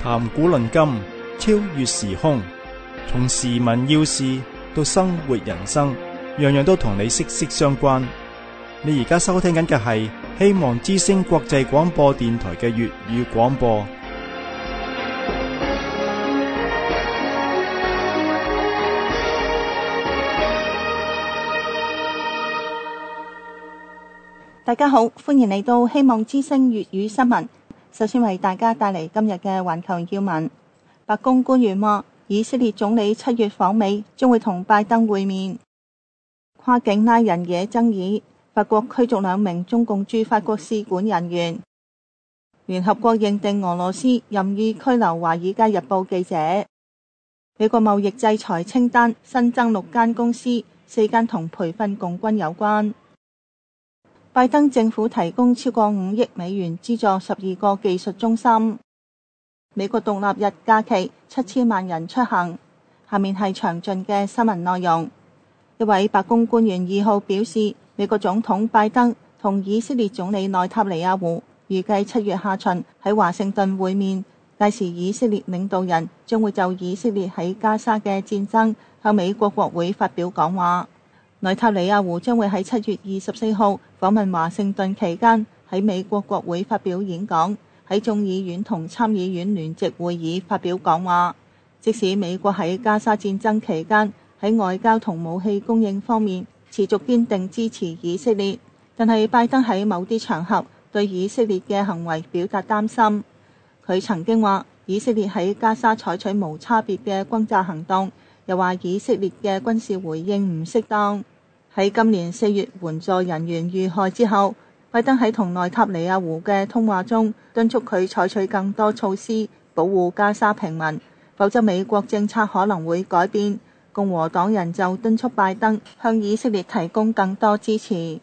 談古論今，超越時空，從時聞要事到生活人生，樣樣都同你息息相關。你而家收聽緊嘅係希望之聲國際廣播電台嘅粵語廣播。 大家好，歡迎嚟到希望之聲粵語新聞。首先為大家帶嚟今日嘅環球要聞。白宮官員話，以色列總理7月訪美，將會同拜登會面。跨境拉人惹爭議，法國驅逐2名中共駐法國使館人員。聯合國認定俄羅斯任意拘留《華爾街日報》記者。美國貿易制裁清單新增6間公司，4間同培訓共軍有關。拜登政府提供超過5億美元資助12個技術中心。美國獨立日假期7000萬人出行。下面係詳盡嘅新聞內容。一位白宮官員2號表示，美國總統拜登同以色列總理內塔尼亞胡預計7月下旬喺華盛頓會面，屆時以色列領導人將會就以色列喺加沙嘅戰爭向美國國會發表講話。內塔尼亞胡將會喺7月24號訪問華盛頓期間喺美國國會發表演講，喺眾議院同參議院聯席會議發表講話。即使美國喺加沙戰爭期間喺外交同武器供應方面持續堅定支持以色列，但係拜登喺某啲場合對以色列嘅行為表達擔心。佢曾經話以色列喺加沙採取無差別嘅轟炸行動，又話以色列嘅軍事回應唔適當。喺今年4月援助人員遇害之後，拜登喺同內塔尼亞胡嘅通話中敦促佢採取更多措施保護加沙平民，否則美國政策可能會改變。共和黨人就敦促拜登向以色列提供更多支持。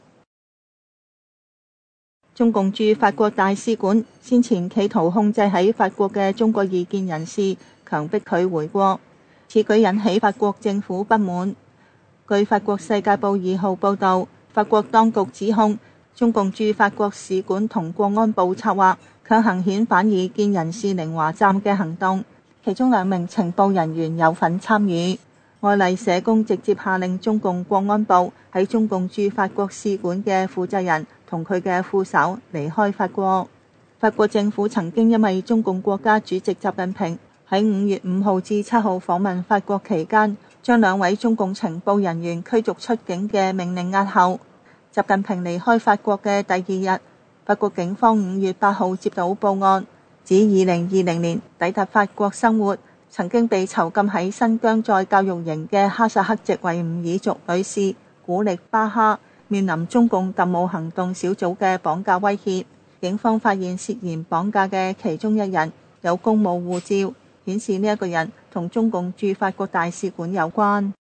中共駐法國大使館先前企圖控制喺法國嘅中國異見人士，強迫佢回國，此舉引起法國政府不滿。據法國世界報2號報道，法國當局指控中共駐法國使館同國安部策劃強行遣返異見人士寧華站嘅行動，其中2名情報人員有份參與。愛麗舍宮直接下令中共國安部喺中共駐法國使館嘅負責人同佢嘅副手離開法國。法國政府曾經因為中共國家主席習近平喺5月5號至7號訪問法國期間，將2位中共情報人員驅逐出境嘅命令押後。習近平離開法國嘅第2日，法國警方5月8號接到報案，指2020年抵達法國生活、曾經被囚禁喺新疆再教育營嘅哈薩克籍維吾爾族女士古力巴哈，面臨中共特務行動小組嘅綁架威脅。警方發現涉嫌綁架嘅其中1人有公務護照，顯示呢一個人同中共駐法國大使館有關。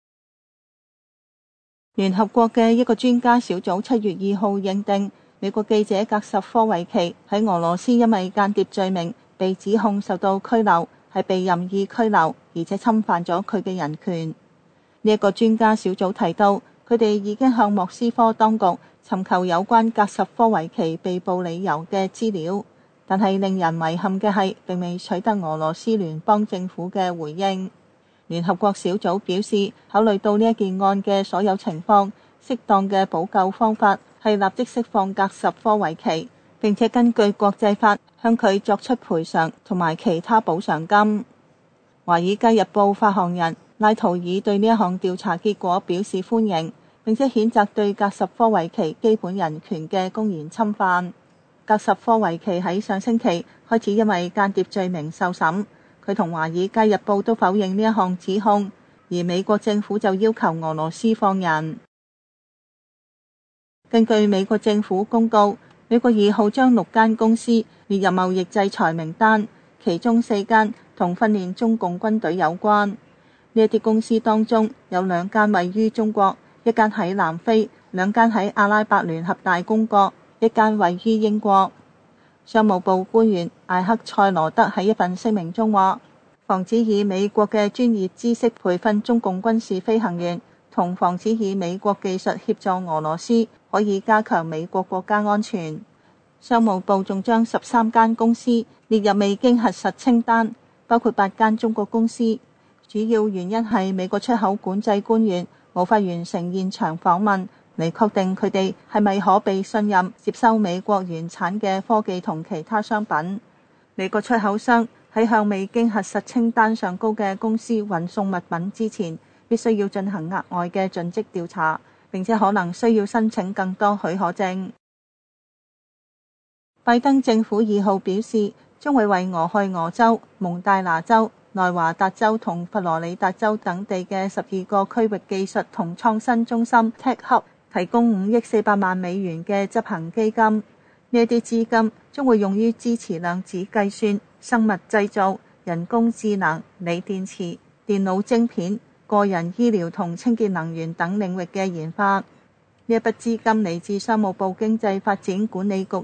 聯合國嘅一個專家小組7月2號認定，美國記者格什科維奇喺俄羅斯因為間諜罪名被指控受到拘留，係被任意拘留，而且侵犯咗佢嘅人權。呢一個專家小組提到，佢哋已經向莫斯科當局尋求有關格什科維奇被捕理由嘅資料，但係令人遺憾嘅係並未取得俄羅斯聯邦政府嘅回應。聯合國小組表示，考慮到呢一件案嘅所有情況，適當嘅補救方法係立即釋放格什科維奇，並且根據國際法向佢作出賠償同埋其他補償金。華爾街日報發行人拉圖爾對呢一項調查結果表示歡迎，並且譴責對格什科維奇基本人權嘅公然侵犯。格什科維奇喺上星期開始因為間諜罪名受審，佢同華爾街日報都否認呢一項指控，而美國政府就要求俄羅斯放人。根據美國政府公告，美國2號將6間公司列入貿易制裁名單，其中4間同訓練中共軍隊有關。呢一啲公司當中有2間位於中國，1間喺南非，2間喺阿拉伯聯合大公國，1間位於英國。商務部官員艾克塞羅德喺一份聲明中話，防止以美國嘅專業知識培訓中共軍事飛行員，同防止以美國技術協助俄羅斯，可以加強美國國家安全。商務部仲將13間公司列入未經核實清單， 包括8間中國公司。主要原因係美國出口管制官員無法完成現場訪問，嚟確定佢哋係咪可被信任接收美國原產嘅科技同其他商品。美國出口商喺向未經核實清單上高嘅公司運送物品之前，必須要進行額外嘅盡職調查，並且可能需要申請更多許可證。拜登政府2號表示，將會為俄亥俄州、蒙大拿州、內華達州同佛羅里達州等地嘅12個區域技術同創新中心 Tech Hub 提供5億400萬美元嘅執行基金。呢啲資金將會用於支持量子計算、生物製造、人工智能、鋰電池、電腦晶片、個人醫療同清潔能源等領域嘅研發。呢一筆資金嚟自商務部經濟發展管理局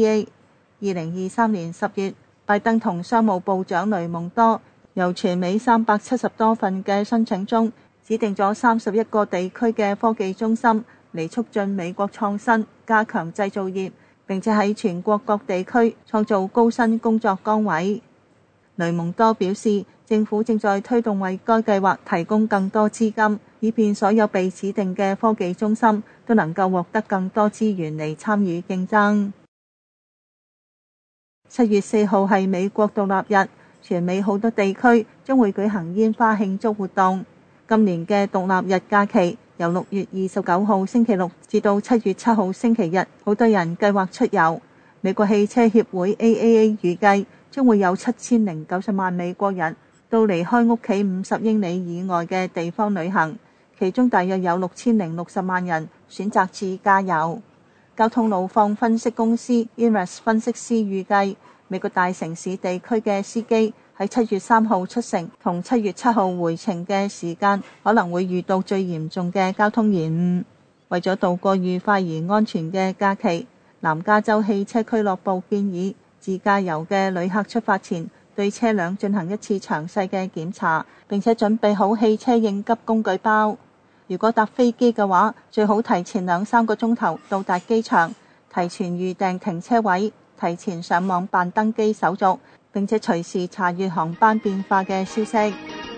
EDA。2023年10月，拜登同商務部長雷蒙多由全美370多份嘅申請中，指定咗31個地區嘅科技中心嚟促進美國創新，加強製造業，並且喺全國各地區創造高薪工作崗位。雷蒙多表示，政府正在推動為該計劃提供更多資金，以便所有被指定嘅科技中心都能夠獲得更多資源嚟參與競爭。7月4號係美國獨立日，全美好多地區將會舉行煙花慶祝活動。今年嘅獨立日假期由6月29號星期六至到7月7號星期日，好多人計劃出遊。美國汽車協會 AAA 預計將會有7090萬美國人到離開屋企50英里以外嘅地方旅行，其中大約有6060萬人選擇自駕遊。交通路況分析公司 Inrus 分析師預計，美國大城市地區嘅司機喺7月3號出城同7月7號回程嘅時間可能會遇到最嚴重嘅交通延誤。為咗度過愉快而安全嘅假期，南加州汽車俱樂部建議自駕遊嘅旅客出發前對車輛進行一次詳細嘅檢查，並且準備好汽車應急工具包。如果搭飛機嘅話，最好提前2-3個鐘頭到達機場，提前預訂停車位，提前上網辦登機手續，並且隨時查閱航班變化嘅消息。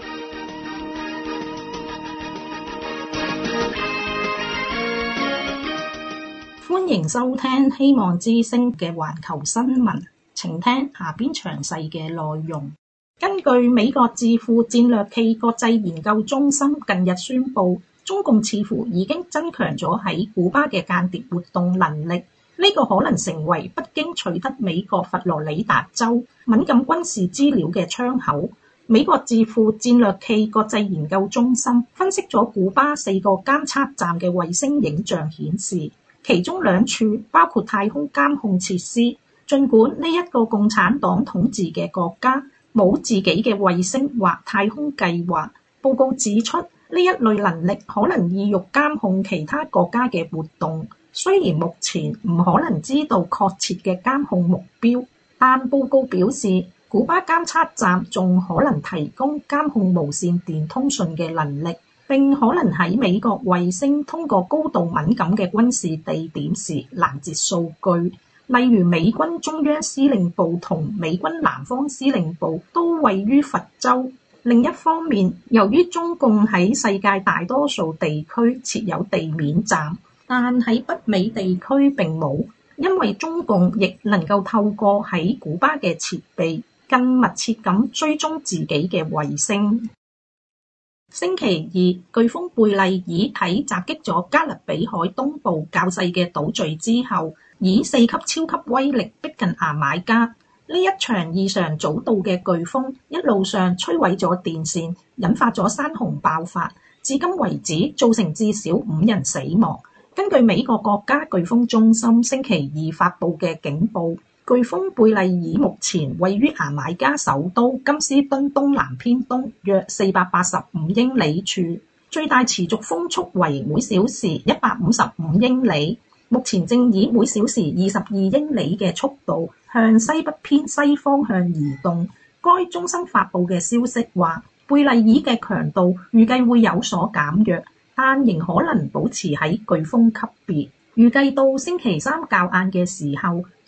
歡迎收聽希望之聲嘅環球新聞，請聽下邊詳細嘅內容。根據美國智庫戰略暨國際研究中心近日宣布，中共似乎已經增強咗喺古巴嘅間諜活動能力，呢個可能成為北京取得美國佛羅里達州敏感軍事資料嘅窗口。美國智庫戰略暨國際研究中心分析咗古巴4個監測站嘅衛星影像顯示，其中2處包括太空監控設施。儘管呢一個共產黨統治嘅國家冇自己嘅衛星或太空計劃，報告指出，呢一類能力可能意欲監控其他國家嘅活動，雖然目前唔可能知道確切嘅監控目標，但報告表示，古巴監測站仲可能提供監控無線電通訊嘅能力，並可能喺美國衛星通過高度敏感嘅軍事地點時攔截數據，例如美軍中央司令部同美軍南方司令部都位於佛州。另一方面，由於中共喺世界大多數地區設有地面站，但喺北美地區並冇，因為中共亦能夠透過喺古巴嘅設備更密切咁追蹤自己嘅衛星。星期二，颶風貝麗爾喺襲擊咗加勒比海東部較細嘅島嶼之後，以4級超級威力逼近牙買加。呢一場異常早到嘅颶風一路上摧毀咗電線，引發咗山洪爆發，至今為止造成至少5人死亡。根據美國國家颶風中心星期2發布嘅警報，颶風貝麗爾目前位於牙買加首都金斯敦東南偏東約485英里處，最大持續風速為每小時155英里。目前正以每小時22英里嘅速度向西北偏西方向移動。該中心發布嘅消息話，貝麗爾嘅強度預計會有所減弱，但仍可能保持喺颶風級別。預計到星期三較晏嘅時候，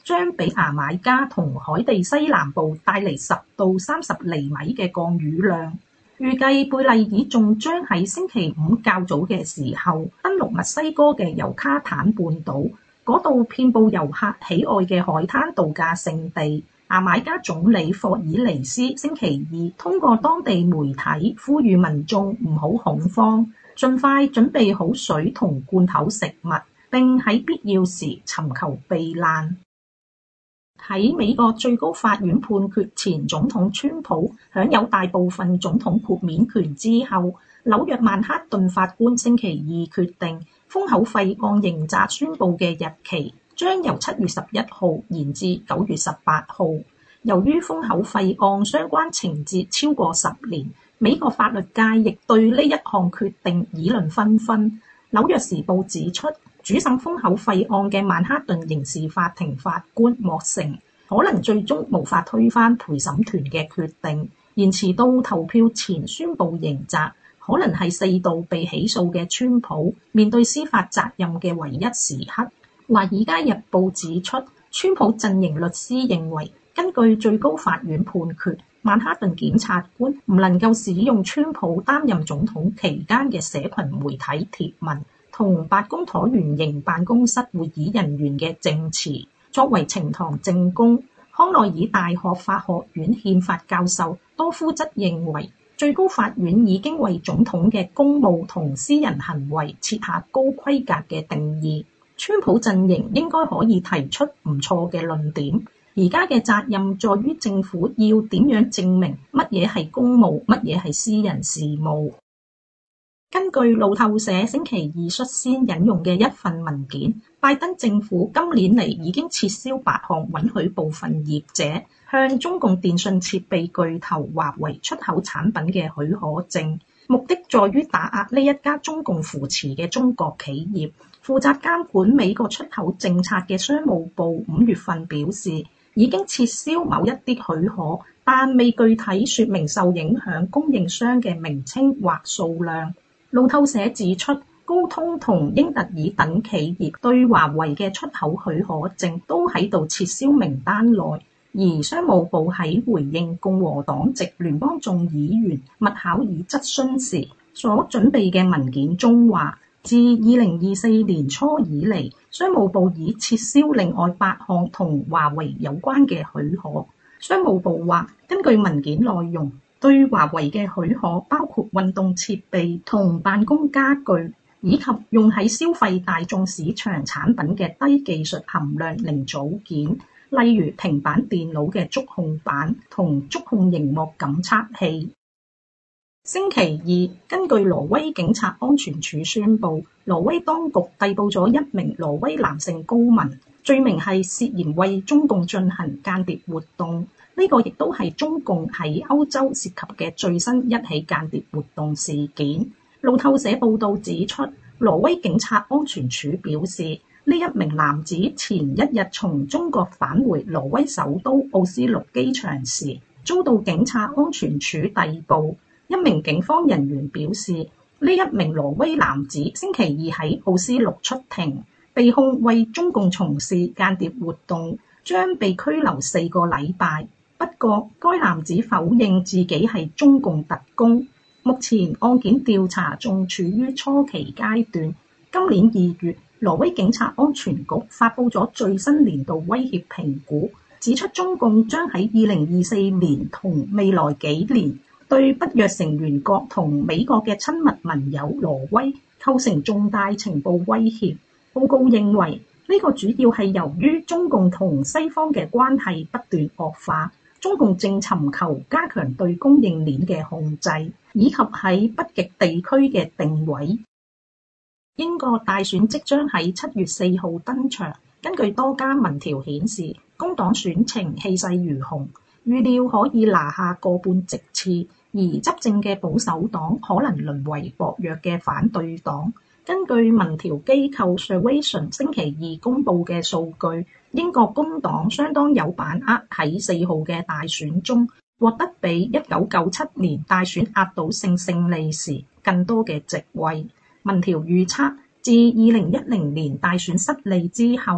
將俾牙買加同海地西南部帶嚟10到30厘米嘅降雨量。預計貝麗爾仲將喺星期五較早嘅時候登陸墨西哥嘅尤卡坦半島，嗰度遍佈遊客喜愛嘅海灘度假勝地。牙買加總理霍爾尼斯星期二通過當地媒體呼籲民眾唔好恐慌，盡快準備好水同罐頭食物，並喺必要時尋求避難。喺美國最高法院判決前總統川普享有大部分總統豁免權之後，紐約曼克頓法官星期二決定封口費案刑責宣佈嘅日期將由7月11號延至9月18號。由於封口費案相關情節超過10年，美國法律界亦對呢一項決定議論紛紛。紐約時報指出，主審封口費案嘅曼克頓刑事法庭法官莫城可能最終無法推翻陪審團嘅決定，延遲到投票前宣布刑責，可能係4度被起訴嘅川普面對司法責任嘅唯一時刻。華爾街日報指出，川普陣營律師認為，根據最高法院判決，曼克頓檢察官唔能夠使用川普擔任總統期間嘅社群媒體貼文同白宮橢圓形辦公室會議人員嘅證詞作為呈堂證供。康奈爾大學法學院憲法教授多夫則認為，最高法院已經為總統嘅公務同私人行為設下高規格嘅定義。川普陣營應該可以提出唔錯嘅論點，而家嘅責任在於政府要點樣證明乜嘢係公務，乜嘢係私人事務。根據路透社星期二率先引用嘅一份文件，拜登政府今年嚟已經撤銷8項允許部分業者向中共電信設備巨頭華為出口產品嘅許可證，目的在於打壓呢一家中共扶持嘅中國企業。負責監管美國出口政策嘅商務部5月份表示，已經撤銷某一啲許可，但未具體說明受影響供應商嘅名稱或數量。路透社指出，高通同英特爾等企業對華為嘅出口許可證都喺度撤銷名單內，而商務部喺回應共和黨籍聯邦眾議員麥考爾質詢時所準備嘅文件中話，自2024年初以嚟，商務部已撤銷另外8項同華為有關嘅許可。商務部話，根據文件內容，對華為嘅許可包括運動設備同辦公家具，以及用喺消費大眾市場產品嘅低技術含量零組件，例如平板電腦嘅觸控板同觸控螢幕感測器。星期二，根據挪威警察安全處宣布，挪威當局逮捕咗一名挪威男性公民，罪名係涉嫌為中共進行間諜活動。呢個亦都係中共喺歐洲涉及嘅最新一起間諜活動事件。路透社報道指出，挪威警察安全處表示，呢一名男子前一日從中國返回挪威首都奧斯陸機場時，遭到警察安全處逮捕。一名警方人員表示，呢一名挪威男子星期二喺奧斯陸出庭，被控為中共從事間諜活動，將被拘留4個禮拜。不過，該男子否認自己係中共特工。目前案件調查仲處於初期階段。今年2月，挪威警察安全局發布咗最新年度威脅評估，指出中共將喺2024年同未來幾年對北約成員國同美國嘅親密盟友挪威構成重大情報威脅。報告認為，呢個主要係由於中共同西方嘅關係不斷惡化，中共正尋求加強對供應鏈嘅控制，以及喺北極地區嘅定位。英國大選即將喺7月4號登場，根據多家民調顯示，工黨選情氣勢如虹，預料可以拿下過半席次，而執政嘅保守黨可能淪為薄弱嘅反對黨。根據民調機構 Survation 星期二公佈嘅數據，英國工黨相當有把握喺4號嘅大選中獲得比1997年大選壓倒性勝利時更多嘅席位。民調預測，自2010年大選失利之後，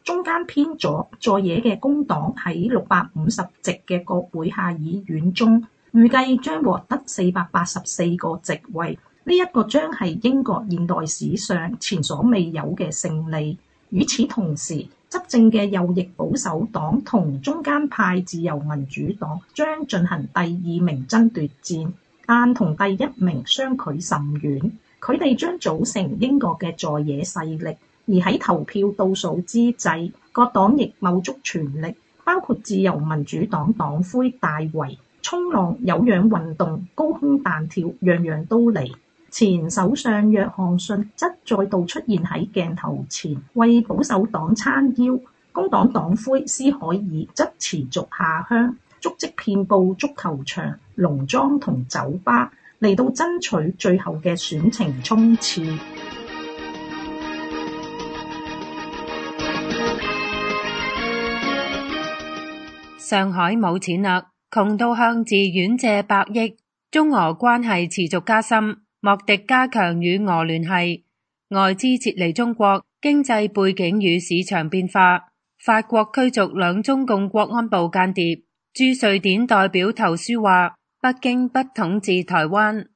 中間偏左在野嘅工黨喺650席嘅國會下議院中，預計將獲得484個席位。呢一個將係英國現代史上前所未有嘅勝利。與此同時，執政嘅右翼保守黨同中間派自由民主黨將進行第2名爭奪戰，但同第1名相距甚遠。佢哋將組成英國嘅在野勢力。而喺投票倒數之際，各黨亦卯足全力，包括自由民主黨黨魁戴維，衝浪、有氧運動、高空彈跳，樣樣都嚟。前首相約翰遜則再度出現喺鏡頭前，為保守黨撐腰。工黨黨魁斯凱爾則持續下鄉，足跡遍佈足球場、農莊同酒吧，嚟到爭取最後嘅選情衝刺。 上海冇錢啦，窮到向寺院借百億，中俄關係持續加深，莫迪加強與俄聯繫，外資撤離中國，經濟背景與市場變化，法國驅逐2中共國安部間諜，駐瑞典代表投書話，北京不統治台灣。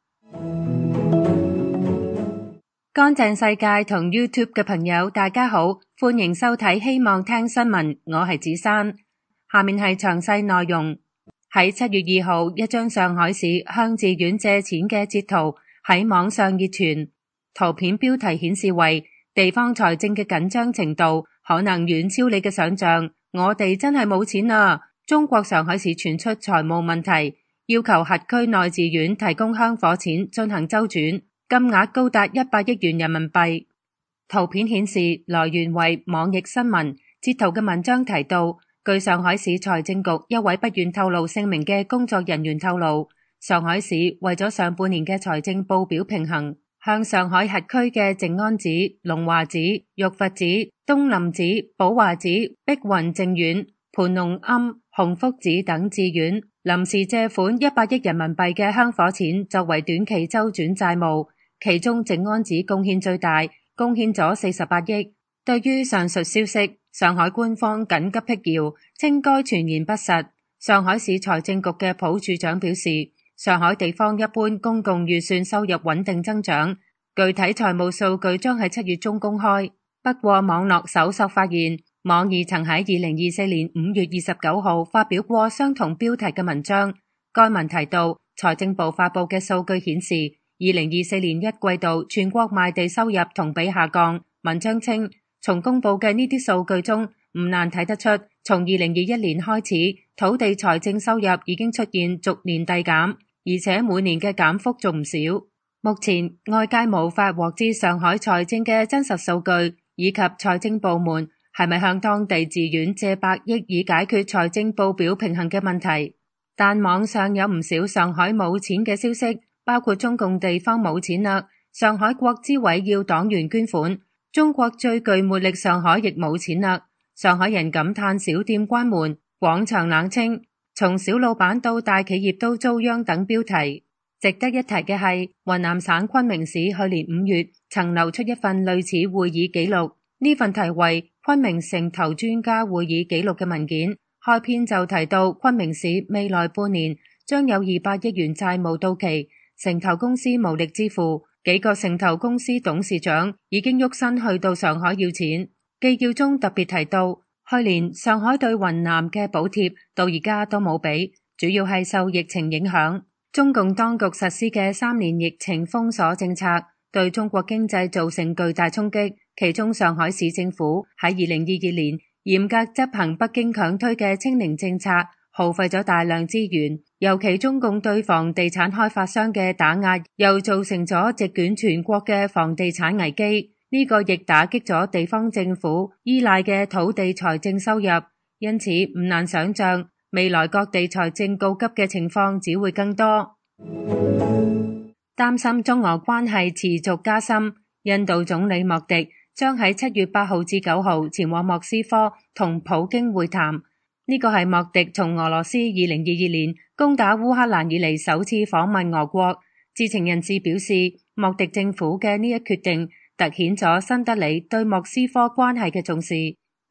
乾淨世界同 YouTube 嘅朋友大家好，歡迎收睇希望聽新聞，我係子珊。下面係詳細內容。喺7月2號，一張上海市向寺院借錢嘅截圖喺網上熱傳，圖片標題顯示為地方財政嘅緊張程度可能遠超你嘅想象，我哋真係冇錢啦！中國上海市傳出財務問題，要求轄區內寺院提供香火錢進行周轉，金額高達100億元人民幣。圖片顯示來源為網易新聞，截圖嘅文章提到，據上海市財政局一位不願透露姓名嘅工作人員透露，上海市為咗上半年嘅財政報表平衡，向上海轄區嘅靜安寺、龍華寺、玉佛寺、東林寺、寶華寺、碧雲淨苑、盤龍庵、洪福寺等寺院臨時借款100億人民幣嘅香火錢作為短期周轉債務，其中靜安寺貢獻最大，貢獻咗48億。對於上述消息，上海官方緊急闢謠，稱該傳言不實。上海市財政局嘅普處長表示，上海地方一般公共預算收入穩定增長，具體財務數據將喺7月中公開。不過網絡搜索發現，網易曾喺2024年5月29號發表過相同標題嘅文章，該文提到財政部發布嘅數據顯示，2024年1季度全國賣地收入同比下降。文章稱，從公布嘅呢啲數據中，唔難睇得出，從2021年開始，土地財政收入已經出現逐年遞減，而且每年嘅減幅仲唔少。目前外界無法獲知上海財政嘅真實數據，以及財政部門係咪向當地寺院借百億以解決財政報表平衡嘅問題。但網上有唔少上海冇錢嘅消息，包括中共地方冇錢啦，上海國資委要黨員捐款。中國最具魅力上海亦冇錢啦，上海人感嘆小店關門，廣場冷清，從小老闆到大企業都遭殃等標題。值得一提嘅係，雲南省昆明市去年5月曾流出一份類似會議記錄，呢份題為《昆明城投專家會議記錄》嘅文件，開篇就提到昆明市未來半年將有200億元債務到期，城投公司無力支付。幾個城投公司董事長已經喐身去到上海要錢。記要中特別提到，去年上海對雲南嘅補貼到而家都冇俾，主要係受疫情影響。中共當局實施嘅3年疫情封鎖政策對中國經濟造成巨大衝擊，其中上海市政府喺2022年嚴格執行北京強推嘅清零政策，耗費咗大量資源，尤其中共對房地產開發商嘅打壓，又造成咗席捲全國嘅房地產危機。呢個亦打擊咗地方政府依賴嘅土地財政收入，因此唔難想象未來各地財政告急嘅情況只會更多。擔心中俄關係持續加深，印度總理莫迪將喺7月8號至9號前往莫斯科同普京會談。呢個係莫迪從俄羅斯2022年攻打烏克蘭以嚟首次訪問俄國。知情人士表示，莫迪政府嘅呢一決定凸顯咗新德里對莫斯科關係嘅重視。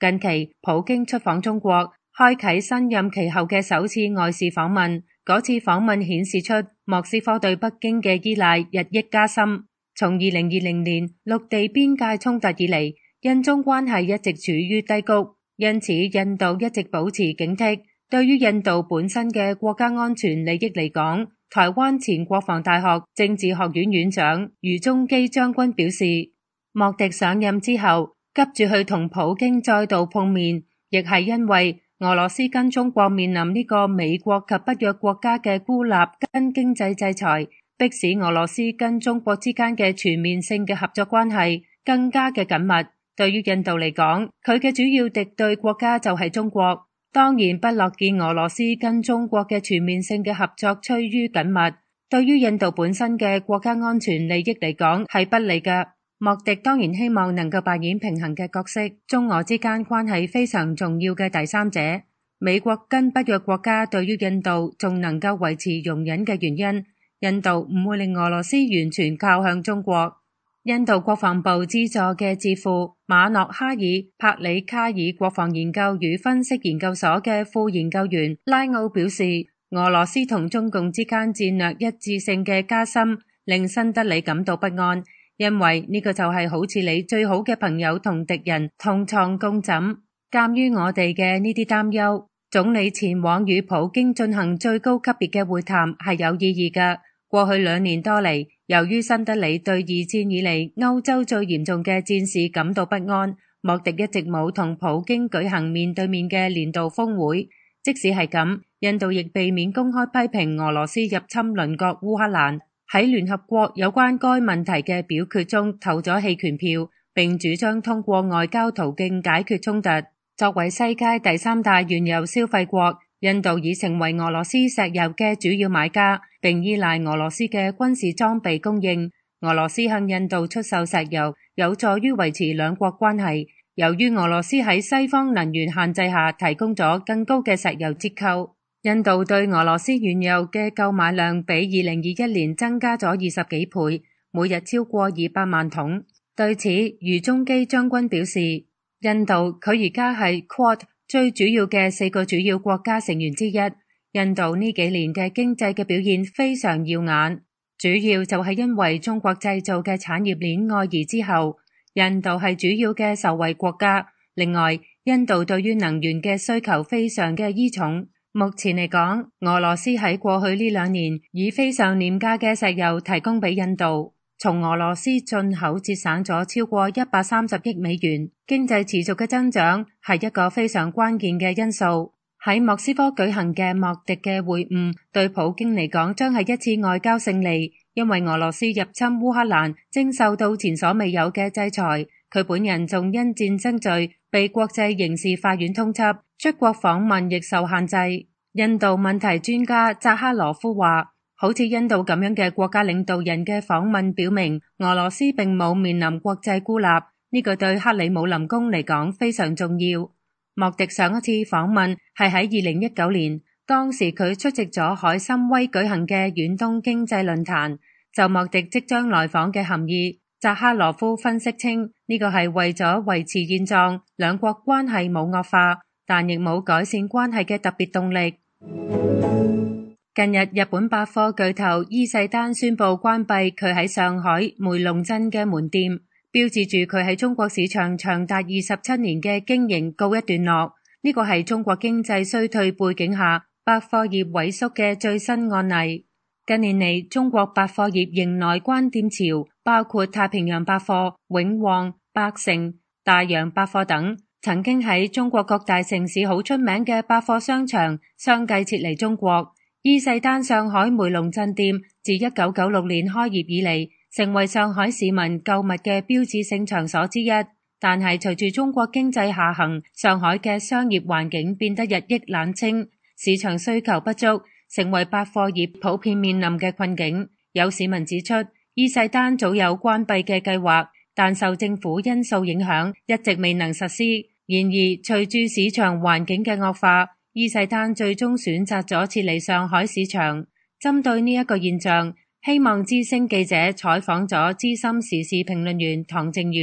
近期普京出訪中國，開啟新任期後嘅首次外事訪問。嗰次訪問顯示出莫斯科對北京嘅依賴日益加深。從2020年陸地邊界衝突以嚟，印中關係一直處於低谷，因此印度一直保持警惕。對於印度本身嘅國家安全利益嚟講，台灣前國防大學政治學院院長余宗基將軍表示，莫迪上任之後急住去同普京再度碰面，亦係因為俄羅斯跟中國面臨呢個美國及北約國家嘅孤立跟經濟制裁，迫使俄羅斯跟中國之間嘅全面性嘅合作關係更加嘅緊密。對於印度嚟講，佢嘅主要敵對國家就係中國，當然不樂見俄羅斯跟中國嘅全面性嘅合作趨於緊密，對於印度本身嘅國家安全利益嚟講係不利嘅。莫迪當然希望能夠扮演平衡嘅角色，中俄之間關係非常重要嘅第三者。美國跟北約國家對於印度仲能夠維持容忍嘅原因，印度唔會令俄羅斯完全靠向中國。印度國防部資助嘅智庫馬諾哈爾帕里卡爾國防研究與分析研究所嘅副研究員拉奧表示，俄羅斯同中共之間戰略一致性嘅加深令新德里感到不安，因為呢個就係好似你最好嘅朋友同敵人同床共枕。鑒於我哋嘅呢啲擔憂，總理前往與普京進行最高級別嘅會談係有意義嘅。過去2年多嚟，由於新德里對二戰以嚟歐洲最嚴重嘅戰事感到不安，莫迪一直冇同普京舉行面對面嘅年度峰會。即使係咁，印度亦避免公開批評俄羅斯入侵鄰國烏克蘭，喺聯合國有關該問題嘅表決中投咗棄權票，並主張通過外交途徑解決衝突。作為世界第3大原油消費國，印度已成為俄羅斯石油嘅主要買家，並依賴俄羅斯嘅軍事裝備供應。俄羅斯向印度出售石油，有助於維持兩國關係。由於俄羅斯喺西方能源限制下提供咗更高嘅石油折扣，印度對俄羅斯原油嘅購買量比2021年增加咗20幾倍，每日超過200萬桶。對此，余宗基將軍表示，印度佢而家係 Quad 最主要嘅4個主要國家成員之一。印度呢幾年嘅經濟嘅表現非常耀眼，主要就係因為中國製造嘅產業鏈外移之後，印度係主要嘅受惠國家。另外，印度對於能源嘅需求非常嘅依重。目前嚟講，俄羅斯喺過去呢2年以非常廉價嘅石油提供俾印度，從俄羅斯進口節省咗超過130億美元。經濟持續嘅增長係一個非常關鍵嘅因素。喺莫斯科舉行嘅莫迪嘅會晤，對普京嚟講將係一次外交勝利，因為俄羅斯入侵烏克蘭正受到前所未有嘅制裁，佢本人仲因戰爭罪被國際刑事法院通緝，出國訪問亦受限制。印度問題專家扎哈羅夫話，好似印度咁樣嘅國家領導人嘅訪問表明，俄羅斯並冇面臨國際孤立，呢個對克里姆林宮嚟講非常重要。莫迪上一次訪問係喺2019年，當時佢出席咗海參崴舉行嘅遠東經濟論壇。就莫迪即將來訪嘅含義，扎哈羅夫分析稱，呢個係為咗維持現狀，兩國關係冇惡化，但亦冇改善關係嘅特別動力。近日，日本百貨巨頭伊勢丹宣布關閉佢喺上海梅龍鎮嘅門店，標誌住佢喺中國市場長達27年嘅經營告一段落。呢個係中國經濟衰退背景下百貨業萎縮嘅最新案例。近年嚟，中國百貨業迎來關店潮，包括太平洋百貨、永旺、百盛、大洋百貨等，曾經喺中國各大城市好出名嘅百貨商場相繼撤離中國。伊勢丹上海梅龍鎮店自1996年開業以嚟，成為上海市民購物嘅標誌性場所之一。但係隨住中國經濟下行，上海嘅商業環境變得日益冷清，市場需求不足，成為百貨業普遍面臨嘅困境。有市民指出，伊勢丹早有關閉嘅計劃，但受政府因素影響，一直未能實施。然而，隨住市場環境嘅惡化，伊勢丹最終選擇咗撤離上海市場。針對呢一個現象，希望之聲記者採訪咗資深時事評論員唐靖遠，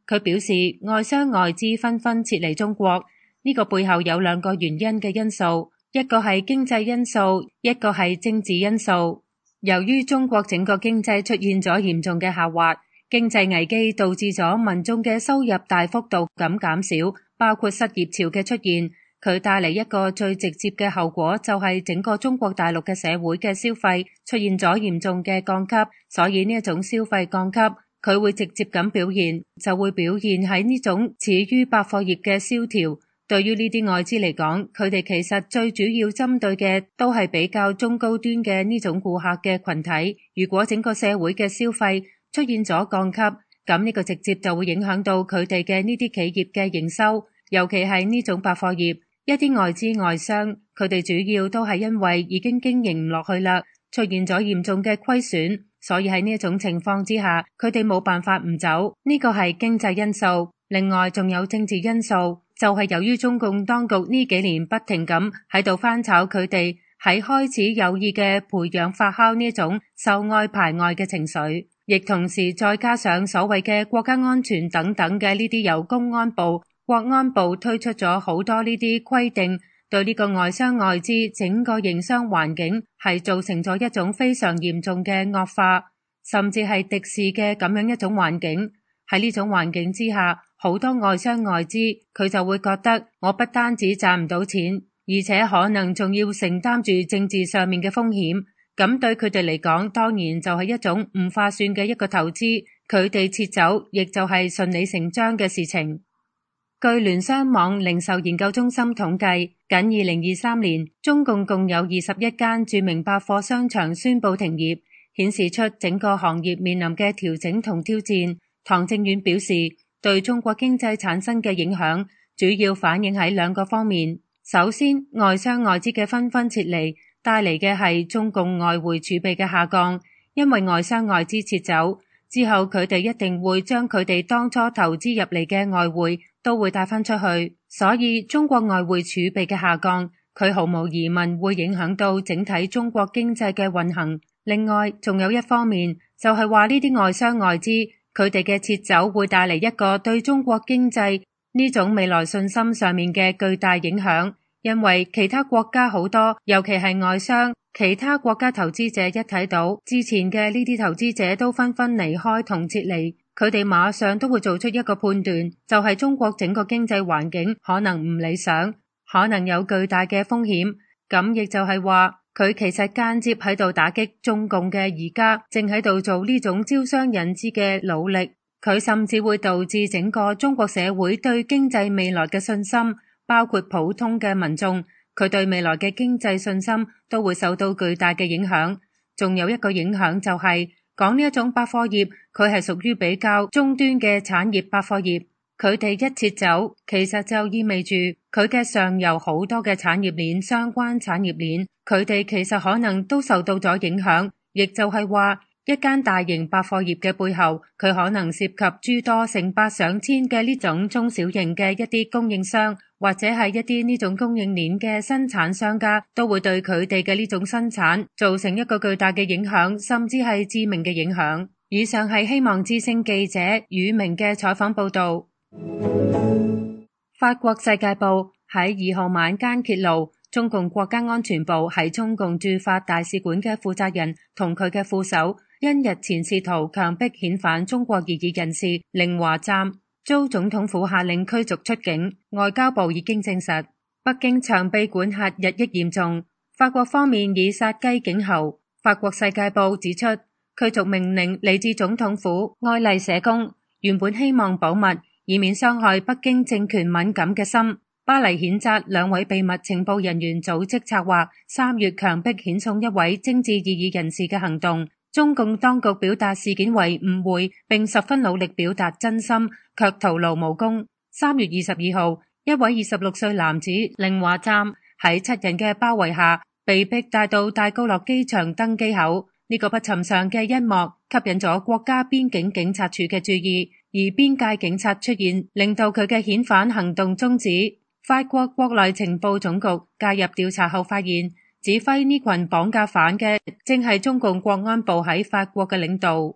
佢表示外商外資紛紛撤離中國，呢個背後有兩個原因嘅因素，一個係經濟因素，一個係政治因素。由於中國整個經濟出現咗嚴重嘅下滑，經濟危機導致咗民眾嘅收入大幅度咁減少，包括失業潮嘅出現。佢帶嚟一個最直接嘅後果就係整個中國大陸嘅社會嘅消費出現咗嚴重嘅降級，所以呢一種消費降級，佢會直接咁表現，就會表現喺呢種始於百貨業嘅蕭條。對於呢啲外資嚟講，佢哋其實最主要針對嘅都係比較中高端嘅呢種顧客嘅群體。如果整個社會嘅消費出現咗降級，咁呢個直接就會影響到佢哋嘅呢啲企業嘅營收，尤其係呢種百貨業。一啲外資外商，佢哋主要都係因為已經經營唔落去啦，出現咗嚴重嘅虧損，所以喺呢一種情況之下，佢哋冇辦法唔走。呢個係經濟因素。另外仲有政治因素，就係由於中共當局呢幾年不停咁喺度翻炒佢哋，喺開始有意嘅培養發酵呢種受外排外嘅情緒，亦同時再加上所謂嘅國家安全等等嘅呢啲由公安部、國安部推出咗好多呢啲規定，對呢個外商外資整個營商環境係造成咗一種非常嚴重嘅惡化，甚至係敵視嘅咁樣一種環境。喺呢種環境之下，好多外商外資佢就會覺得我不單止賺唔到錢，而且可能仲要承擔住政治上面嘅風險。咁對佢哋嚟講，當然就係一種唔划算嘅一個投資。佢哋撤走，亦就係順理成章嘅事情。據聯商網零售研究中心統計，僅2023年，中共共有21間著名百貨商場宣布停業，顯示出整個行業面臨嘅調整同挑戰。唐正遠表示，對中國經濟產生嘅影響，主要反映喺兩個方面。首先，外商外資嘅紛紛撤離，帶嚟嘅係中共外匯儲備嘅下降，因為外商外資撤走之後，佢哋一定會將佢哋當初投資入嚟嘅外匯都會帶返出去，所以中國外匯儲備嘅下降，佢毫無疑問會影響到整體中國經濟嘅運行。另外，仲有一方面，就係話呢啲外商外資佢哋嘅撤走會帶嚟一個對中國經濟呢種未來信心上面嘅巨大影響，因為其他國家好多，尤其係外商，其他國家投資者一睇到之前嘅呢啲投資者都紛紛離開同撤離，佢哋馬上都會做出一個判斷，就係中國整個經濟環境可能唔理想，可能有巨大嘅風險。咁亦就係話，佢其實間接喺度打擊中共嘅而家正喺度做呢種招商引資嘅努力，佢甚至會導致整個中國社會對經濟未來嘅信心，包括普通嘅民眾，佢對未來嘅經濟信心都會受到巨大嘅影響。仲有一個影響就係講呢一種百貨業，佢係屬於比較中端嘅產業百貨業。佢哋一撤走，其實就意味住佢嘅上游好多嘅產業鏈、相關產業鏈，佢哋其實可能都受到咗影響。亦就係話，一間大型百貨業嘅背後，佢可能涉及諸多成百上千嘅呢種中小型嘅一啲供應商，或者係一啲呢種供應鏈嘅生產商家，都會對佢哋嘅呢種生產造成一個巨大嘅影響，甚至係致命嘅影響。以上係希望之聲記者宇明嘅採訪報道。法國世界報喺2號晚間揭露，中共國家安全部喺中共駐法大使館嘅負責人同佢嘅副手，因日前試圖強迫遣返中國異議人士寧華站，遭總統府下令驅逐出境。外交部已經證實，北京長臂管轄日益嚴重，法國方面以殺雞儆猴。法國世界報指出，驅逐命令嚟自總統府愛麗舍宮，原本希望保密，以免傷害北京政權敏感嘅心。巴黎譴責兩位秘密情報人員組織策劃3月強迫遣送一位政治異議人士嘅行動。中共當局表達事件為誤會，並十分努力表達真心，卻徒勞無功。3月22號，一位26歲男子寧華站喺7人嘅包圍下，被迫帶到戴高樂機場登機口。呢個不尋常嘅一幕吸引咗國家邊境警察處嘅注意，而邊界警察出現，令到佢嘅遣返行動終止。法國國內情報總局介入調查後發現，指揮呢群綁架犯嘅正係中共國安部喺法國嘅領導。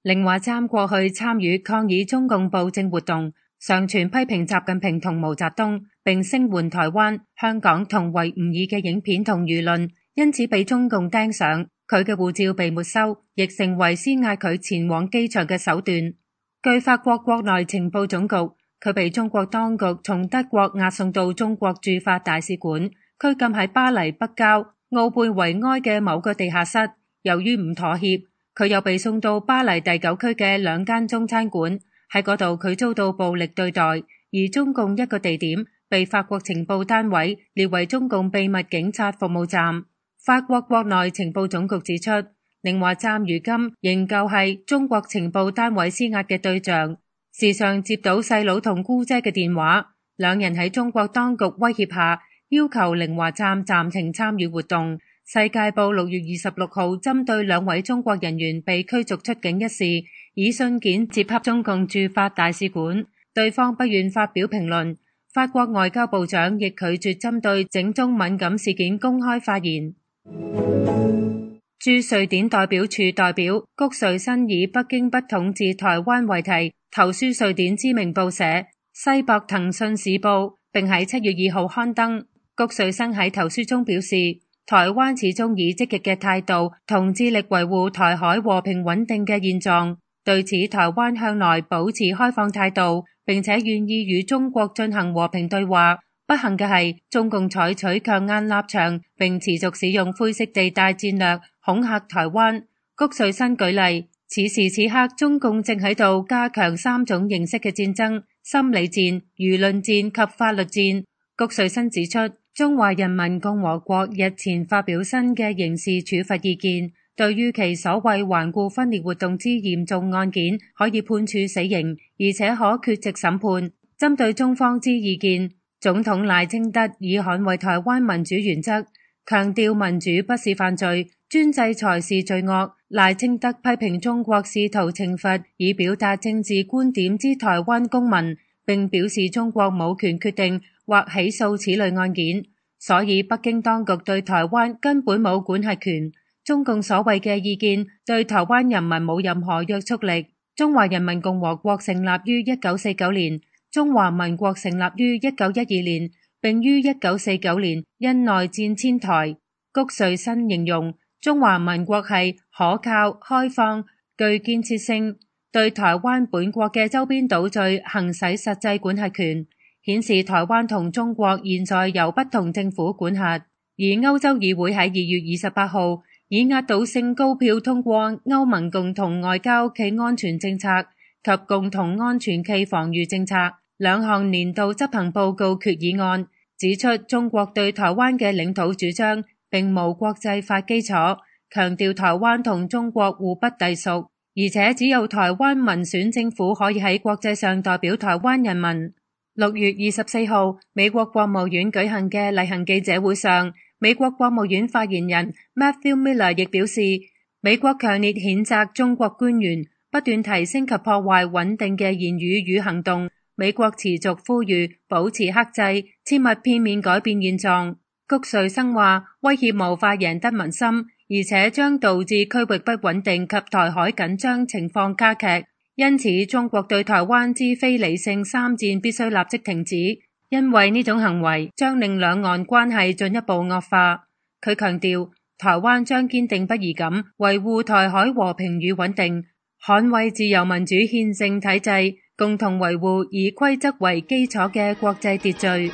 寧華站過去參與抗議中共暴政活動，上傳批評習近平同毛澤東，並聲援台灣、香港同維吾爾嘅影片同輿論，因此被中共盯上。佢嘅護照被沒收，亦成為施壓佢前往機場嘅手段。據法國國內情報總局，佢被中國當局從德國押送到中國駐法大使館，拘禁喺巴黎北郊奧貝維埃嘅某個地下室。由於唔妥協，佢又被送到巴黎第9區嘅2間中餐館，喺嗰度佢遭到暴力對待。而中共一個地點被法國情報單位列為中共秘密警察服務站。法國國內情報總局指出，寧華站如今仍舊係中國情報單位施壓嘅對象，時常接到細佬同姑姐嘅電話，兩人喺中國當局威脅下要求寧華站暫停參與活動。世界報6月26號針對2位中國人員被驅逐出境一事，以信件接洽中共駐法大使館，對方不願發表評論。法國外交部長亦拒絕針對整宗敏感事件公開發言。駐瑞典代表處代表谷瑞新以北京不統治台灣為題，投書瑞典知名報社西伯騰訊時報，並喺7月2號刊登。谷瑞新喺投書中表示，台灣始終以積極嘅態度同致力維護台海和平穩定嘅現狀，對此台灣向來保持開放態度，並且願意與中國進行和平對話。不幸嘅係，中共採取強硬立場，並持續使用灰色地帶戰略恐嚇台灣。谷瑞新舉例，此時此刻中共正喺度加強3種形式嘅戰爭：心理戰、輿論戰及法律戰。谷瑞新指出，中華人民共和國日前發表新嘅刑事處罰意見，對於其所謂頑固分裂活動之嚴重案件，可以判處死刑，而且可缺席審判。針對中方之意見，總統賴清德以捍衛台灣民主原則，強調民主不是犯罪，專制才是罪惡。賴清德批評中國試圖懲罰以表達政治觀點之台灣公民，並表示中國冇權決定或起訴此類案件，所以北京當局對台灣根本冇管轄權。中共所謂嘅意見對台灣人民冇任何約束力。中華人民共和國成立於1949年，中華民國成立於1912年，並於1949年因內戰遷台。谷瑞新形容中華民國係可靠、開放、具建設性，對台灣本國嘅周邊島嶼行使實際管轄權，顯示台灣同中國現在由不同政府管轄。而歐洲議會喺2月28號以壓倒性高票通過歐盟共同外交暨安全政策及共同安全暨防禦政策2項年度執行報告決議案，指出中國對台灣嘅領土主張並無國際法基礎，強調台灣同中國互不隸屬，而且只有台灣民選政府可以喺國際上代表台灣人民。6月24號，美國國務院舉行嘅例行記者會上，美國國務院發言人 Matthew Miller 亦表示，美國強烈譴責中國官員不斷提升及破壞穩定嘅言語與行動。美國持續呼籲保持克制，切勿片面改變現狀。谷瑞新話，威脅無法贏得民心，而且將導致區域不穩定及台海緊張情況加劇。因此，中國對台灣之非理性3戰必須立即停止，因為呢種行為將令兩岸關係進一步惡化。佢強調，台灣將堅定不移咁維護台海和平與穩定，捍衛自由民主憲政體制，共同維護以規則為基礎嘅國際秩序。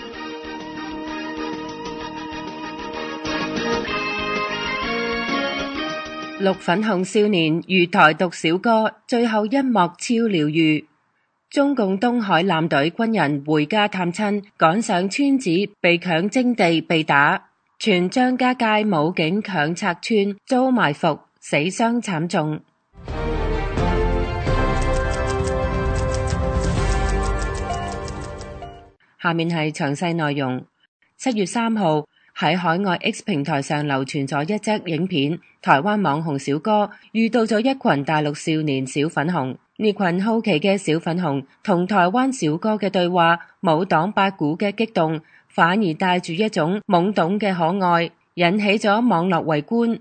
綠粉紅少年如台獨小哥，最後一幕超療癒。中共東海艦隊軍人回家探親，趕上村子被強徵地被打，全張家界武警強拆村，遭埋伏，死傷慘重。下面係詳細內容。7月3號喺海外 X 平台上流傳咗一則影片，台灣網紅小哥遇到咗一群大陸少年小粉紅。呢群好奇嘅小粉紅同台灣小哥嘅對話，冇黨八股嘅激動，反而帶住一種懵懂嘅可愛，引起咗網絡圍觀。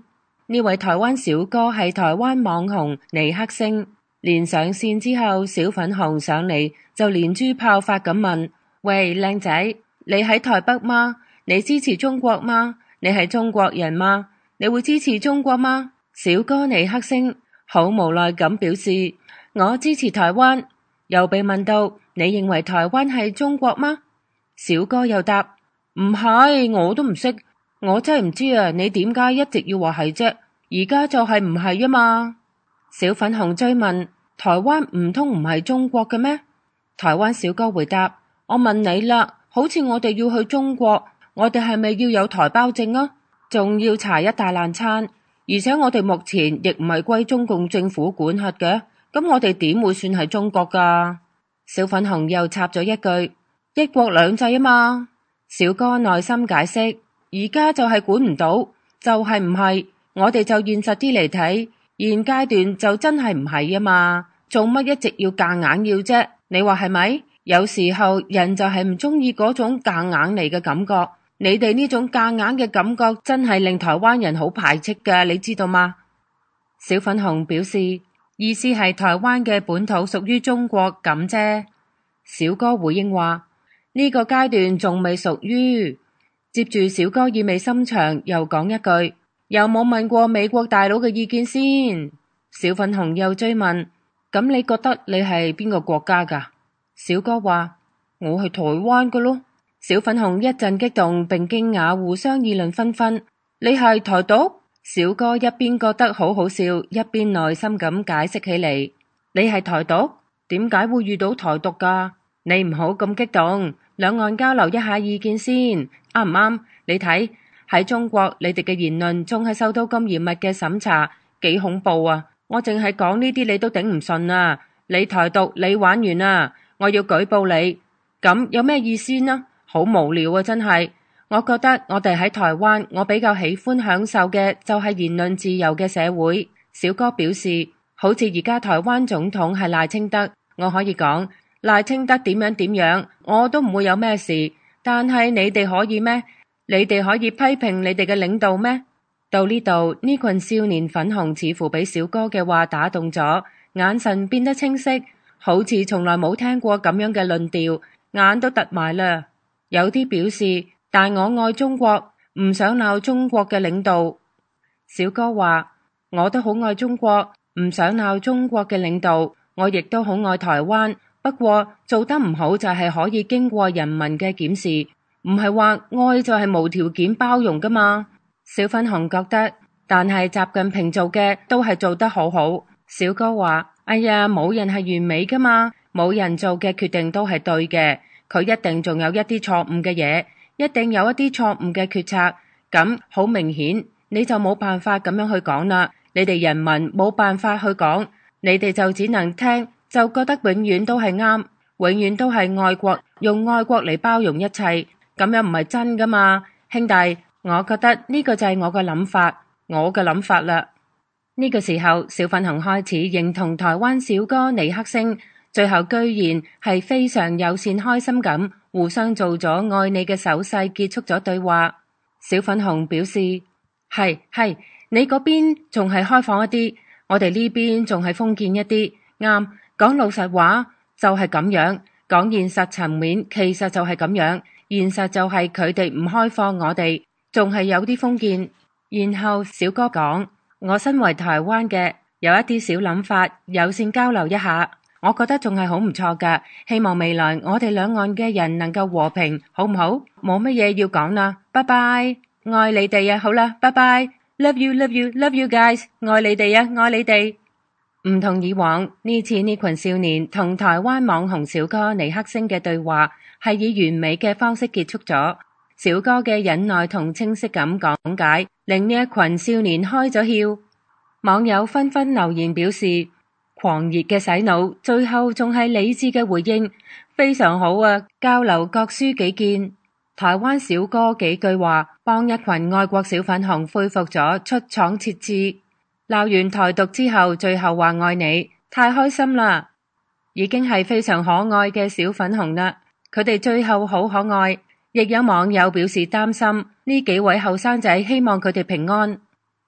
呢位台灣小哥係台灣網紅尼克星。連上線之後，小粉紅上嚟就連珠炮發咁問：喂，靚仔，你喺台北嗎？你支持中國嗎？你係中國人嗎？你會支持中國嗎？小哥尼克星好無奈咁表示：我支持台灣。又被問到：你認為台灣係中國嗎？小哥又答：唔係，我都唔識，我真係唔知啊！你點解一直要話係啫？而家就係唔係啊嘛？小粉紅追問：台灣唔通唔係中國嘅咩？台灣小哥回答：我問你啦，好似我哋要去中國，我哋係咪要有台胞證啊？仲要查一大爛餐，而且我哋目前亦唔係歸中共政府管轄嘅，咁我哋點會算係中國㗎？小粉紅又插咗一句：一國兩制啊嘛。小哥耐心解釋：而家就係管唔到，就係唔係，我哋就現實啲嚟睇，現階段就真係唔係啊嘛，做乜一直要夾硬要啫？你話係咪？有時候人就係唔中意嗰種夾硬嚟嘅感覺，你哋呢種夾硬嘅感覺真係令台灣人好排斥㗎，你知道嗎？小粉紅表示，意思係台灣嘅本土屬於中國咁啫。小哥回應話：呢個階段仲未屬於。接住小哥意味深長又講一句：有冇問過美國大佬嘅意見先？小粉紅又追問：咁你覺得你係邊個國家㗎？小哥話：我係台灣㗎咯。小粉紅一陣激動並驚訝，互相議論紛紛。你係台獨？小哥一邊覺得好好笑，一邊耐心咁解釋起嚟：你係台獨？點解會遇到台獨㗎？你唔好咁激動，兩岸交流一下意見先，啱唔啱？你睇喺中國，你哋嘅言論仲係受到咁嚴密嘅審查，幾恐怖啊！我淨係講呢啲你都頂唔順啊！你台獨，你玩完啦！我要舉報你，咁有咩意思呢？好無聊啊，真係。我覺得我哋喺台灣，我比較喜歡享受嘅就係言論自由嘅社會。小哥表示，好似而家台灣總統係賴清德，我可以講賴清德點樣點樣，我都唔會有咩事。但係你哋可以咩？你哋可以批評你哋嘅領導咩？到呢度，呢群少年粉紅似乎俾小哥嘅話打動咗，眼神變得清晰，好似從來冇聽過咁樣嘅論調，眼都突埋啦。有啲表示，但我愛中國，唔想鬧中國嘅領導。小哥話：我都好愛中國，唔想鬧中國嘅領導。我亦都好愛台灣，不過做得唔好就係可以經過人民嘅檢視，唔係話愛就係無條件包容噶嘛。小粉紅覺得，但係習近平做嘅都係做得好好。小哥話：哎呀，冇人係完美噶嘛，冇人做嘅決定都係對嘅，佢一定仲有一啲錯誤嘅嘢，一定有一啲錯誤嘅決策。咁好明顯，你就冇辦法咁樣去講啦。你哋人民冇辦法去講，你哋就只能聽，就覺得永遠都係啱，永遠都係愛國，用愛國嚟包容一切，咁樣唔係真噶嘛，兄弟。我覺得呢個就係我嘅諗法，我嘅諗法啦。呢個時候，小粉紅開始認同台灣小哥尼克星，最後居然係非常友善開心咁，互相做咗愛你嘅手勢，結束咗對話。小粉紅表示：係，你嗰邊仲係開放一啲，我哋呢邊仲係封建一啲。啱，講老實話就係咁樣，講現實層面其實就係咁樣，現實就係佢哋唔開放我哋。仲係有啲封建。然後小哥講：我身為台灣嘅，有一啲小諗法，友善交流一下，我覺得仲係好唔錯噶。希望未來我哋兩岸嘅人能夠和平，好唔好？冇乜嘢要講啦，拜拜，愛你哋啊！好啦，拜拜，love you guys， 愛你哋啊，愛你哋。唔同以往，呢次呢群少年同台灣網紅小哥尼克星嘅對話係以完美嘅方式結束咗。小哥嘅忍耐同清晰咁講解，令呢一群少年開咗竅。網友紛紛留言表示，狂熱嘅洗腦，最後仲係理智嘅回應，非常好啊！交流各抒己見。台灣小哥幾句話，幫一群愛國小粉紅恢復咗出廠設置。鬧完台獨之後，最後話愛你，太開心啦！已經係非常可愛嘅小粉紅啦，佢哋最後好可愛。亦有網友表示擔心，呢幾位後生仔希望佢哋平安。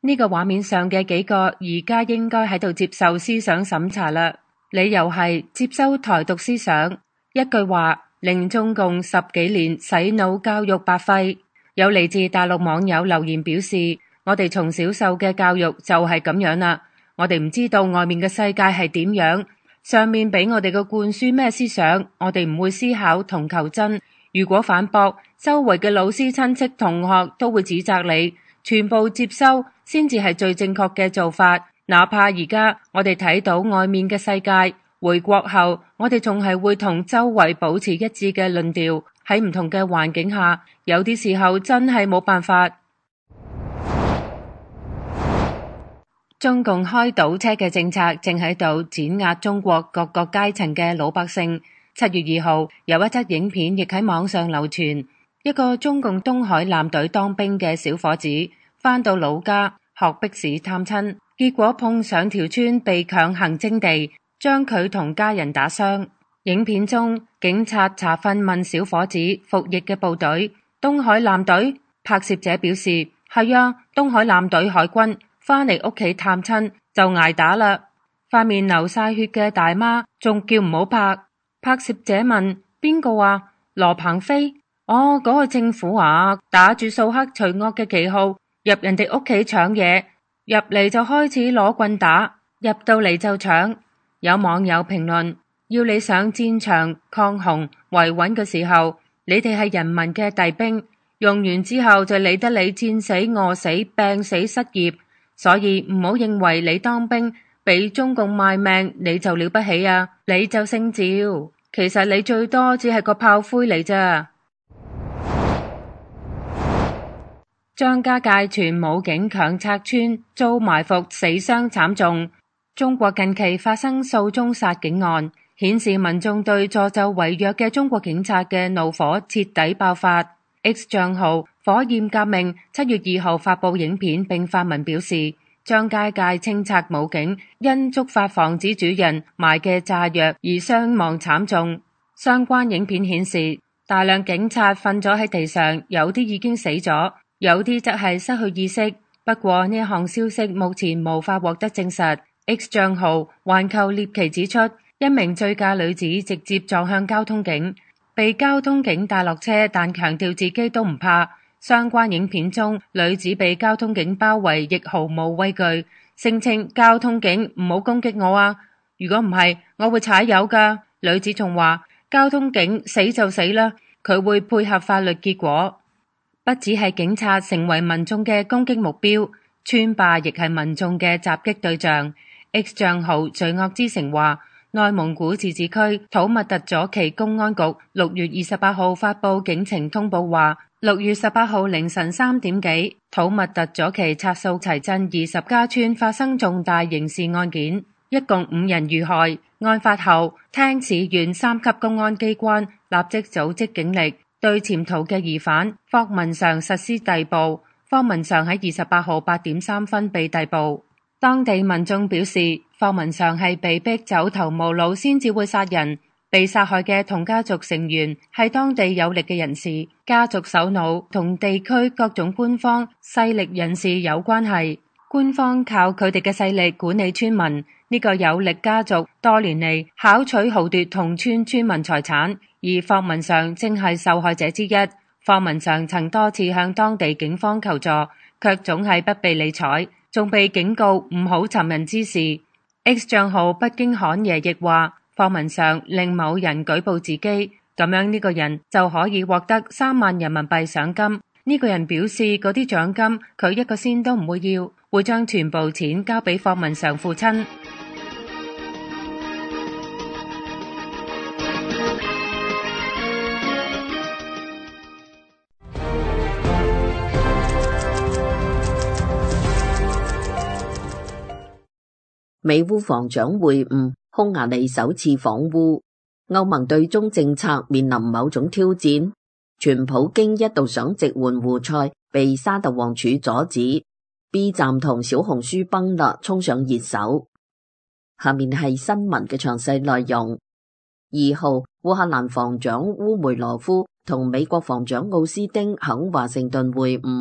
呢個畫面上嘅幾個而家應該喺度接受思想審查啦，理由係接收台獨思想，一句話令中共10幾年洗腦教育白費。有嚟自大陸網友留言表示，我哋從小受嘅教育就係咁樣啦，我哋唔知道外面嘅世界係點樣，上面俾我哋嘅灌輸咩思想，我哋唔會思考同求真。如果反駁，周圍嘅老師、親戚、同學都會指責你，全部接收先至係最正確嘅做法。哪怕而家我哋睇到外面嘅世界，回國後我哋仲係會同周圍保持一致嘅論調。喺唔同嘅環境下，有啲時候真係冇辦法。中共開倒車嘅政策正喺度碾壓中國各個階層嘅老百姓。7月2號，有一則影片亦喺網上流傳，一個中共東海艦隊當兵嘅小伙子返到老家鶴壁市探親，結果碰上條村被強行徵地，將佢同家人打傷。影片中，警察查詢問小伙子服役嘅部隊，東海艦隊？拍攝者表示，係啊，東海艦隊海軍，返嚟屋企探親就捱打啦。塊面流晒血嘅大媽仲叫唔好拍。拍攝者問，邊個啊？羅鵬飛？哦，嗰個政府啊，打住掃黑除惡嘅旗號入人哋屋企搶嘢，入嚟就開始攞棍打，入到嚟就搶。有網友評論，要你上戰場抗洪維穩嘅時候，你哋係人民嘅弟兵，用完之後就理得你戰死餓死病死失業，所以唔好認為你當兵俾中共賣命你就了不起啊，你就姓趙，其實你最多只係個炮灰嚟咋。張家界全武警強拆村遭埋伏死傷慘重。中國近期發生數宗殺警案，顯示民眾對助紂為虐嘅中國警察嘅怒火徹底爆發。X 賬號火焰革命7月2號發布影片並發文表示，張家界清拆武警因觸發防止主人埋嘅炸藥而傷亡慘重。相關影片顯示，大量警察瞓咗喺地上，有啲已經死咗，有啲則係失去意識。不過呢項消息目前無法獲得證實。X 賬號環球獵奇指出，一名醉駕女子直接撞向交通警，被交通警帶落車，但強調自己都唔怕。相關影片中，女子被交通警包圍，亦毫無畏懼，聲稱交通警唔好攻擊我啊！如果唔係，我會踩油噶。女子仲話，交通警死就死啦，佢會配合法律結果。不只係警察成為民眾嘅攻擊目標，村霸亦係民眾嘅襲擊對象。X 賬號罪惡之城話，內蒙古自治區土默特左旗公安局6月28號發布警情通報話，6月18號凌晨3點幾，土默特左旗察數齊鎮20家村發生重大刑事案件，一共5人遇害。案發後，聽市縣3級公安機關立即組織警力，對潛逃嘅疑犯霍文常實施逮捕。霍文常喺28號8點3分被逮捕。當地民眾表示，霍文常係被逼走投無路先至會殺人。被殺害嘅同家族成員係當地有力嘅人士，家族首腦同地區各種官方勢力人士有關係。官方靠佢哋嘅勢力管理村民。呢個有力家族多年嚟巧取豪奪同村民財產，而霍文常正係受害者之一。霍文常曾多次向當地警方求助，卻總係不被理睬，仲被警告唔好尋人之事。X 賬號北京侃爺亦話，霍文常令某人舉報自己，咁樣呢個人就可以獲得3萬人民幣賞金。呢個人表示嗰啲獎金佢一個仙都唔會要，會將全部錢交俾霍文常父親。 美烏防長會晤，匈牙利首次訪烏。歐盟對中政策面臨某種挑戰。全普京一度想直換胡塞，被沙特王儲阻止。B 站同小紅書崩啦，衝上熱搜。下面係新聞嘅詳細內容。2號，烏克蘭防長烏梅羅夫同美國防長奧斯汀喺華盛頓會晤。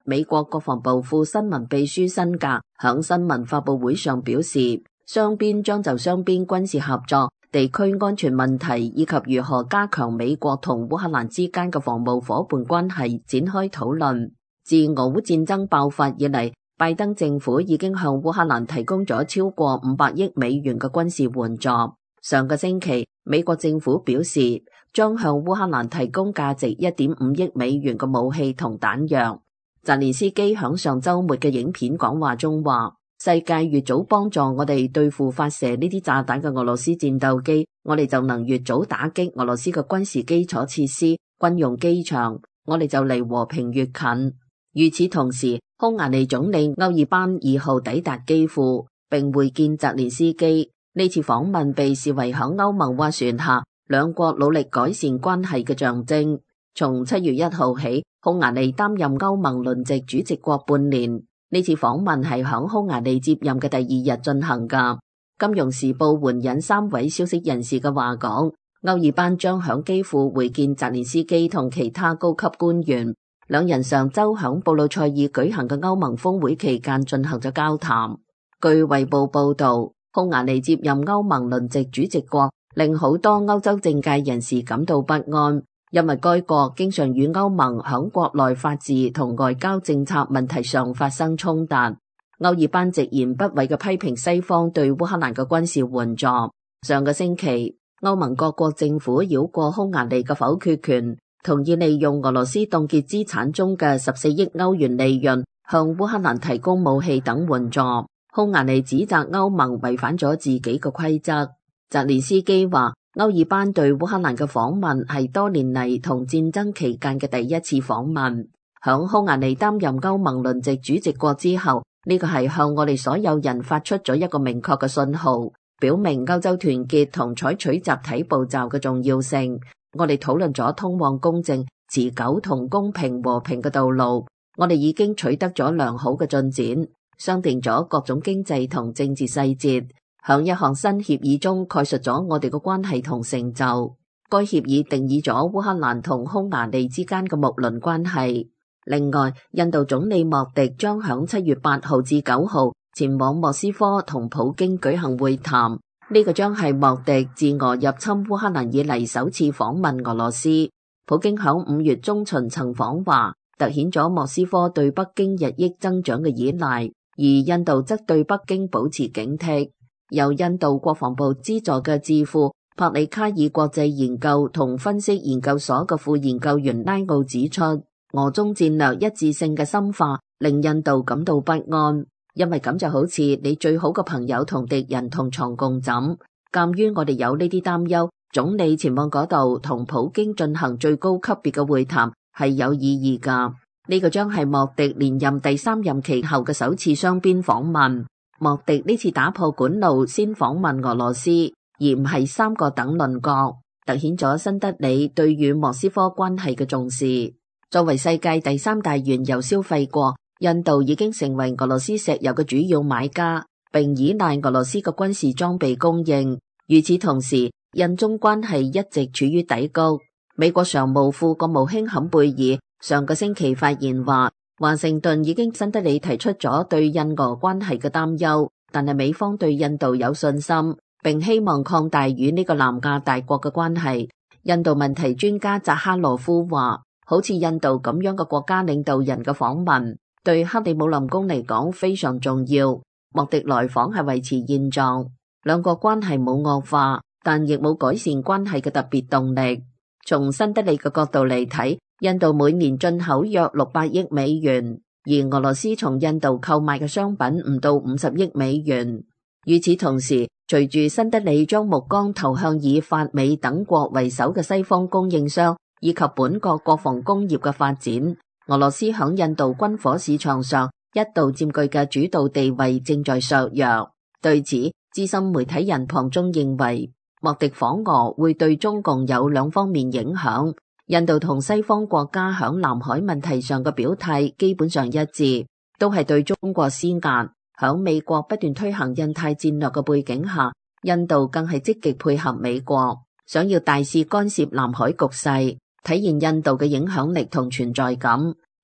美國國防部副新聞秘書辛格響新聞發佈會上表示，雙邊將就雙邊軍事合作、地區安全問題以及如何加強美國同烏克蘭之間嘅防務夥伴關係展開討論。自俄烏戰爭爆發以嚟，拜登政府已經向烏克蘭提供咗超過500億美元嘅軍事援助。上個星期，美國政府表示將向烏克蘭提供價值1.5億美元嘅武器同彈藥。澤連斯基響上週末嘅影片講話中話，世界越早幫助我哋對付發射呢啲炸彈嘅俄羅斯戰鬥機，我哋就能越早打擊俄羅斯嘅軍事基礎設施、軍用機場，我哋就離和平越近。與此同時，匈牙利總理歐爾班2號抵達基輔並會見澤連斯基。呢次訪問被視為響歐盟斡旋下兩國努力改善關係嘅象徵。從7月1號起，匈牙利擔任歐盟輪值主席國半年。呢次訪問係響匈牙利接任嘅第2日進行㗎。金融時報援引3位消息人士嘅話講，歐爾班將響基輔會見澤連斯基同其他高級官員。兩人上週響布魯塞爾舉行嘅歐盟峰會期間進行咗交談。據衛報報導，匈牙利接任歐盟輪值主席國，令好多歐洲政界人士感到不安，因為該國經常與歐盟響國內法治同外交政策問題上發生衝突。歐爾班直言不諱嘅批評西方對烏克蘭嘅軍事援助。上個星期，歐盟各國政府繞過匈牙利嘅否決權，同意利用俄羅斯凍結資產中嘅14億歐元利潤，向烏克蘭提供武器等援助。匈牙利指責歐盟違反咗自己嘅規則。澤連斯基話，歐爾班對烏克蘭嘅訪問係多年嚟同戰爭期間嘅第一次訪問。響匈牙利擔任歐盟輪值主席國之後，呢個係向我哋所有人發出咗一個明確嘅信號，表明歐洲團結同採取集體步驟嘅重要性。我哋討論咗通往公正、持久同公平和平嘅道路，我哋已經取得咗良好嘅進展，商定咗各種經濟同政治細節，響一項新協議中概述咗我哋嘅關係同成就。該協議定義咗烏克蘭同匈牙利之間嘅睦鄰關係。另外，印度總理莫迪將響7月8號至9號前往莫斯科同普京舉行會談。呢個將係莫迪自俄入侵烏克蘭以嚟首次訪問俄羅斯。普京響5月中旬曾訪華，凸顯咗莫斯科對北京日益增長嘅依賴，而印度則對北京保持警惕。由印度國防部資助嘅智庫帕里卡爾國際研究同分析研究所嘅副研究員拉奧指出，俄中戰略一致性嘅深化令印度感到不安。因為咁就好似你最好嘅朋友同敵人同床共枕。鑒於我哋有呢啲擔憂，總理前往嗰度同普京進行最高級別嘅會談係有意義㗎。呢個將係莫迪連任第3任期後嘅首次雙邊訪問。莫迪呢次打破管路先訪問俄羅斯，而唔係3個等鄰國，凸顯咗新德里對與莫斯科關係嘅重視。作為世界第3大原油消費國，印度已經成為俄羅斯石油嘅主要買家，並依賴俄羅斯嘅軍事裝備供應。與此同時，印中關係一直處於低谷。美國常務副國務卿坎貝爾上個星期發言話，華盛頓已經新德里提出咗對印俄關係嘅擔憂，但係美方對印度有信心，並希望擴大與呢個南亞大國嘅關係。印度問題專家扎哈羅夫話，好似印度咁樣嘅國家領導人嘅訪問，對克里姆林宮嚟講非常重要。莫迪來訪係維持現狀，兩國關係冇惡化，但亦冇改善關係嘅特別動力。從新德里嘅角度嚟睇，印度每年進口約600億美元，而俄羅斯從印度購買嘅商品唔到50億美元。與此同時，隨住新德里將目光投向以法美等國為首嘅西方供應商，以及本國國防工業嘅發展，俄羅斯響印度軍火市場上一度佔據嘅主導地位正在削弱。對此，資深媒體人龐中認為，莫迪訪俄會對中共有2方面影響。印度同西方國家響南海問題上嘅表態基本上一致，都係對中國施壓。響美國不斷推行印太戰略嘅背景下，印度更係積極配合美國，想要大肆干涉南海局勢，體現印度嘅影響力同存在感。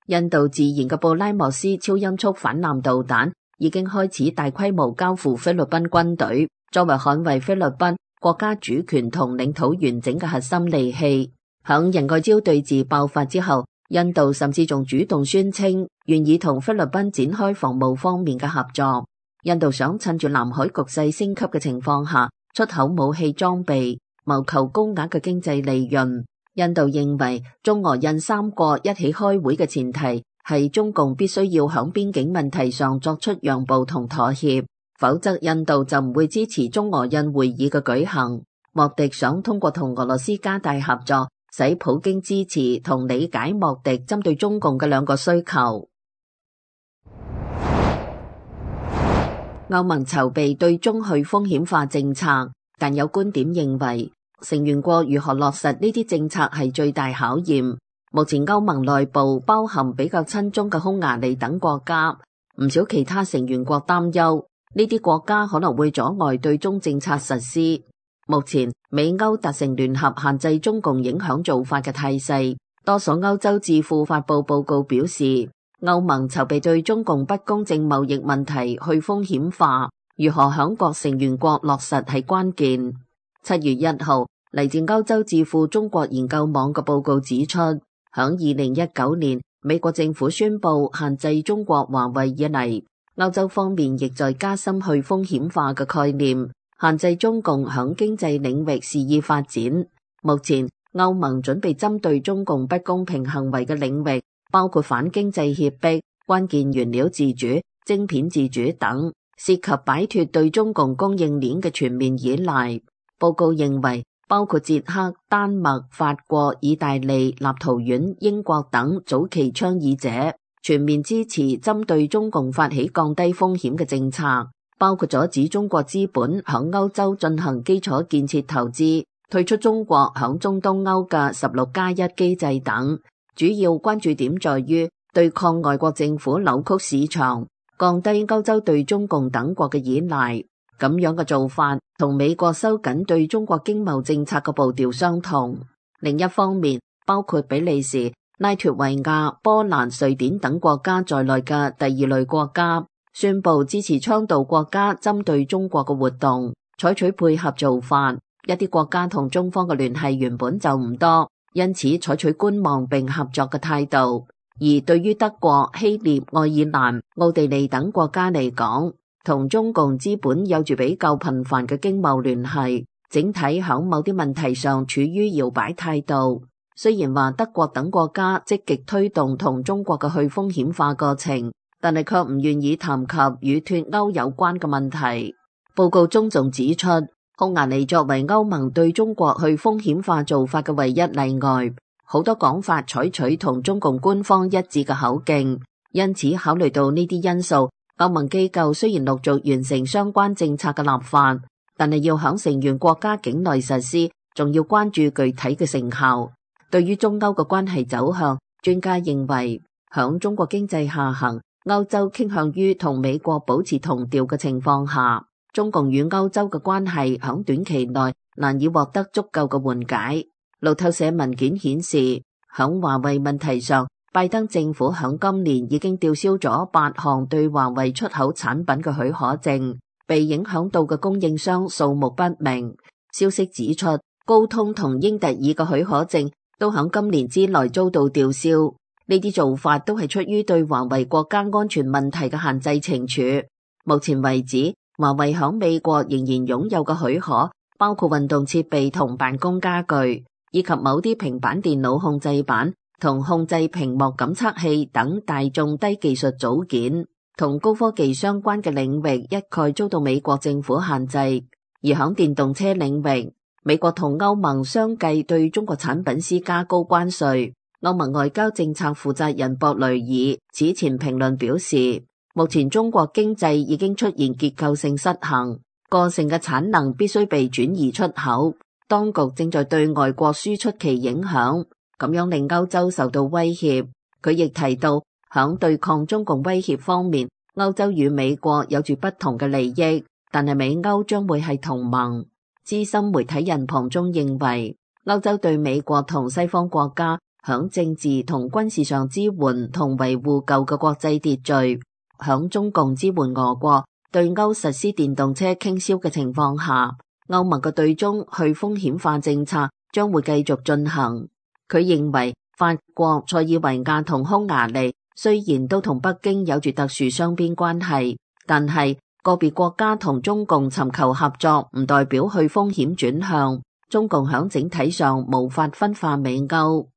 印度自研嘅布拉莫斯超音速反艦導彈已經開始大規模交付菲律賓軍隊，作為捍衛菲律賓國家主權同領土完整嘅核心利器。響仁愛礁對峙爆發之後，印度甚至仲主動宣稱願意同菲律賓展開防務方面嘅合作。印度想趁住南海局勢升級嘅情況下，出口武器裝備，謀求高額嘅經濟利潤。印度認為中俄印三國一起開會嘅前提係中共必須要響邊境問題上作出讓步同妥協，否則印度就唔會支持中俄印會議嘅舉行。莫迪想通過同俄羅斯加大合作，使普京支持同理解莫迪針對中共嘅兩個需求。歐盟籌備對中去風險化政策，但有觀點認為成員國如何落實呢啲政策係最大考驗。目前歐盟內部包含比較親中嘅匈牙利等國家，唔少其他成員國擔憂呢啲國家可能會阻礙對中政策實施。目前美歐達成聯合限制中共影響做法嘅態勢，多所歐洲智庫發布報告表示，歐盟籌備對中共不公正貿易問題去風險化，如何響各成員國落實係關鍵。7月1號，嚟自歐洲智庫中國研究網嘅報告指出，響2019年美國政府宣布限制中國華為以嚟，歐洲方面亦在加深去風險化嘅概念，限制中共響經濟領域肆意發展。目前歐盟準備針對中共不公平行為嘅領域，包括反經濟脅迫、關鍵原料自主、晶片自主等，涉及擺脫對中共供應鏈嘅全面依賴。報告認為，包括捷克、丹麥、法國、意大利、立陶宛、英國等早期倡議者全面支持針對中共發起降低風險嘅政策，包括阻止中國資本響歐洲進行基礎建設投資、退出中國響中東歐嘅16+1機制等。主要關注點在於對抗外國政府扭曲市場，降低歐洲對中共等國嘅依賴。咁樣嘅做法同美國收緊對中國經貿政策嘅步調相同。另一方面，包括比利時、拉脫維亞、波蘭、瑞典等國家在內嘅第二類國家宣布支持倡導國家針對中國嘅活動，採取配合做法。一啲國家同中方嘅聯繫原本就唔多，因此採取觀望並合作嘅態度。而對於德國、希臘、愛爾蘭、奧地利等國家嚟講，同中共資本有住比較頻繁嘅經貿聯繫，整體響某啲問題上處於搖擺態度。雖然話德國等國家積極推動同中國嘅去風險化過程，但係卻唔願意談及與脫歐有關嘅問題。報告中仲指出，匈牙利作為歐盟對中國去風險化做法嘅唯一例外，好多講法採取同中共官方一致嘅口徑，因此考慮到呢啲因素，歐盟機構雖然陸續完成相關政策嘅立法，但係要響成員國家境內實施，仲要關注具體嘅成效。對於中歐嘅關係走向，專家認為，響中國經濟下行、歐洲傾向於同美國保持同調嘅情況下，中共與歐洲嘅關係響短期內難以獲得足夠嘅緩解。路透社文件顯示，響華為問題上，拜登政府響今年已經吊銷咗8項對華為出口產品嘅許可證，被影響到嘅供應商數目不明。消息指出，高通同英特爾嘅許可證都響今年之內遭到吊銷。呢啲做法都係出於對華為國家安全問題嘅限制懲處。目前為止，華為響美國仍然擁有嘅許可包括運動設備同辦公家具，以及某啲平板電腦控制板同控制屏幕感測器等大眾低技術組件，同高科技相關嘅領域一概遭到美國政府限制。而響電動車領域，美國同歐盟相繼對中國產品施加高關稅。歐盟外交政策負責人博雷爾此前評論表示，目前中國經濟已經出現結構性失衡，過剩嘅產能必須被轉移出口，當局正在對外國輸出其影響，咁樣令歐洲受到威脅。佢亦提到，響對抗中共威脅方面，歐洲與美國有住不同嘅利益，但係美歐將會係同盟。資深媒體人龐中認為，歐洲對美國同西方國家響政治同軍事上支援同維護舊嘅國際秩序，響中共支援俄國對歐實施電動車傾銷嘅情況下，歐盟嘅對中去風險化政策將會繼續進行。佢認為法國、塞爾維亞同匈牙利雖然都同北京有住特殊雙邊關係，但係個別國家同中共尋求合作唔代表去風險轉向，中共響整體上無法分化美歐。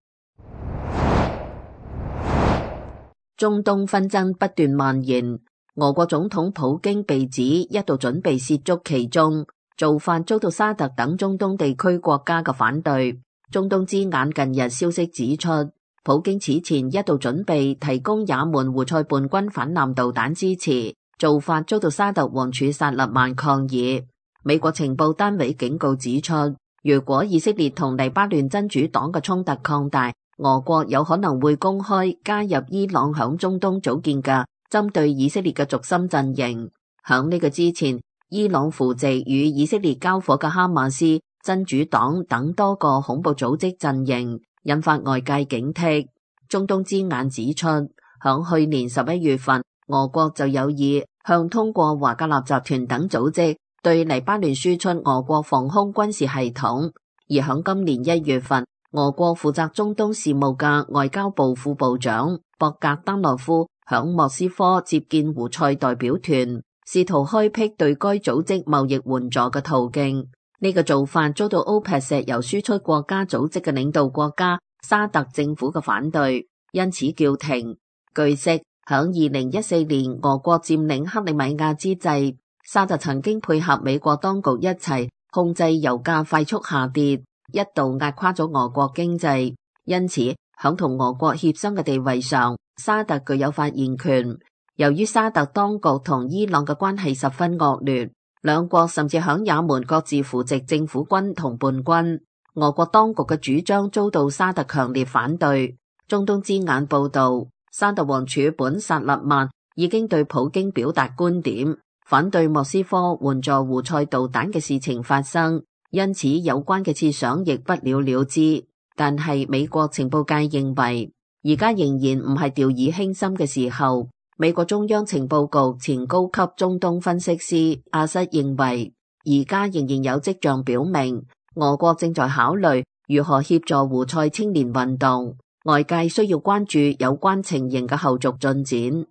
中東紛爭不斷蔓延，俄國總統普京被指一度準備涉足其中，做法遭到沙特等中東地區國家嘅反對。中東之眼近日消息指出，普京此前一度準備提供也門胡塞叛軍反艦導彈支持，做法遭到沙特王儲薩勒曼抗議。美國情報單位警告指出，如果以色列同黎巴嫩真主黨嘅衝突擴大，俄國有可能會公開加入伊朗響中東組建嘅針對以色列嘅軸心陣營。響呢個之前，伊朗扶植與以色列交火嘅哈馬斯、真主黨等多個恐怖組織陣營，引發外界警惕。中東之眼指出，響去年11月份，俄國就有意向通過華格納集團等組織對黎巴嫩輸出俄國防空軍事系統，而響今年1月份，俄國負責中東事務嘅外交部副部長博格丹諾夫響莫斯科接見胡塞代表團，試圖開闢對該組織貿易援助嘅途徑。呢個做法遭到 OPEC 石油輸出國家組織嘅領導國家沙特政府嘅反對，因此叫停。據悉，響2014年俄國佔領克里米亞之際，沙特曾經配合美國當局一齊控制油價快速下跌，一度壓垮咗俄國經濟。因此，響同俄國協商嘅地位上，沙特具有發言權。由於沙特當局同伊朗嘅關係十分惡劣，兩國甚至響也門各自扶植政府軍同叛軍。俄國當局嘅主張遭到沙特強烈反對。中東之眼報道，沙特王儲本薩勒曼已經對普京表達觀點，反對莫斯科援助胡塞導彈嘅事情發生，因此有關嘅設想亦不了了之。但係美國情報界認為，而家仍然唔係掉以輕心嘅時候。美國中央情報局前高級中東分析師阿瑟認為，而家仍然有跡象表明，俄國正在考慮如何協助胡塞青年運動，外界需要關注有關情形嘅後續進展。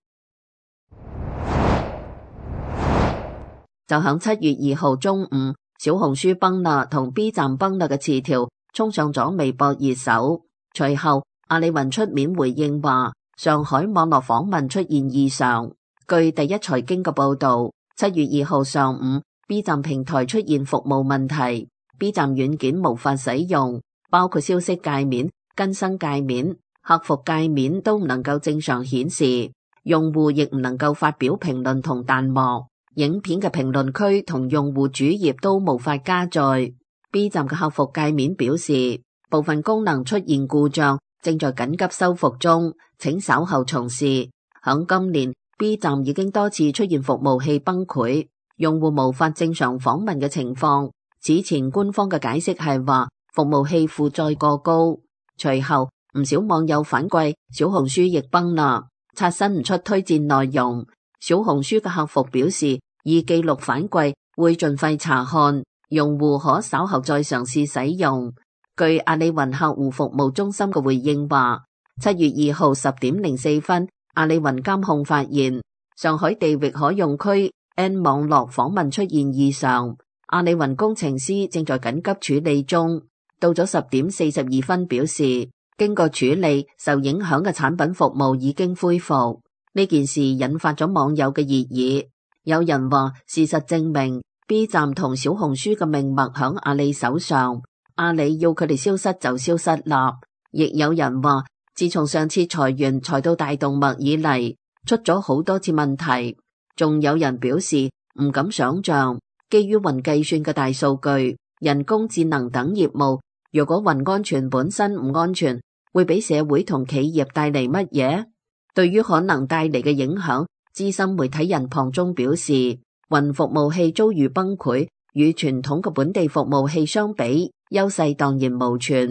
就響7月2號中午，小紅書崩啦同 B 站崩啦嘅詞條衝上咗微博熱搜，隨後阿里雲出面回應話，上海網絡訪問出現異常。據第一財經嘅報道，7月2號上午 B 站平台出現服務問題， B 站軟件無法使用，包括消息界面、更新界面、客服界面都唔能夠正常顯示，用戶亦唔能夠發表評論同彈幕，影片嘅評論區同用戶主頁都無法加載。 B 站嘅客服界面表示，部分功能出現故障，正在緊急修復中，請稍後重試。響今年 B 站已經多次出現服務器崩潰，用戶無法正常訪問嘅情況。此前官方嘅解釋係話服務器負載過高。隨後唔少網友反饋小紅書亦崩啦，刷新唔出推薦內容。小紅書嘅客服表示已記錄反饋，會盡快查看，用戶可稍後再嘗試使用。據阿里雲客戶服務中心嘅回應話，7月2號10點04分，阿里雲監控發現上海地域可用區 N 網絡訪問出現異常，阿里雲工程師正在緊急處理中。到咗10點42分表示，經過處理，受影響嘅產品服務已經恢復。呢件事引發咗網友嘅熱議，有人話事實證明 B 站同小紅書嘅命脈響阿里手上，阿里要佢哋消失就消失啦。亦有人話，自從上次裁員裁到大動脈以嚟，出咗好多次問題。仲有人表示唔敢想象，基於雲計算嘅大數據、人工智能等業務，如果雲安全本身唔安全，會俾社會同企業帶嚟乜嘢？對於可能帶嚟嘅影響，資深媒體人龐中表示，雲服務器遭遇崩潰，與傳統嘅本地服務器相比，優勢蕩然無存。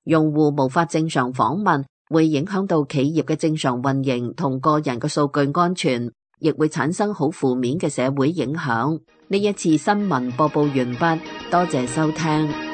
用戶無法正常訪問，會影響到企業嘅正常運營同個人嘅數據安全，亦會產生好負面嘅社會影響。呢一次新聞播報完畢，多謝收聽。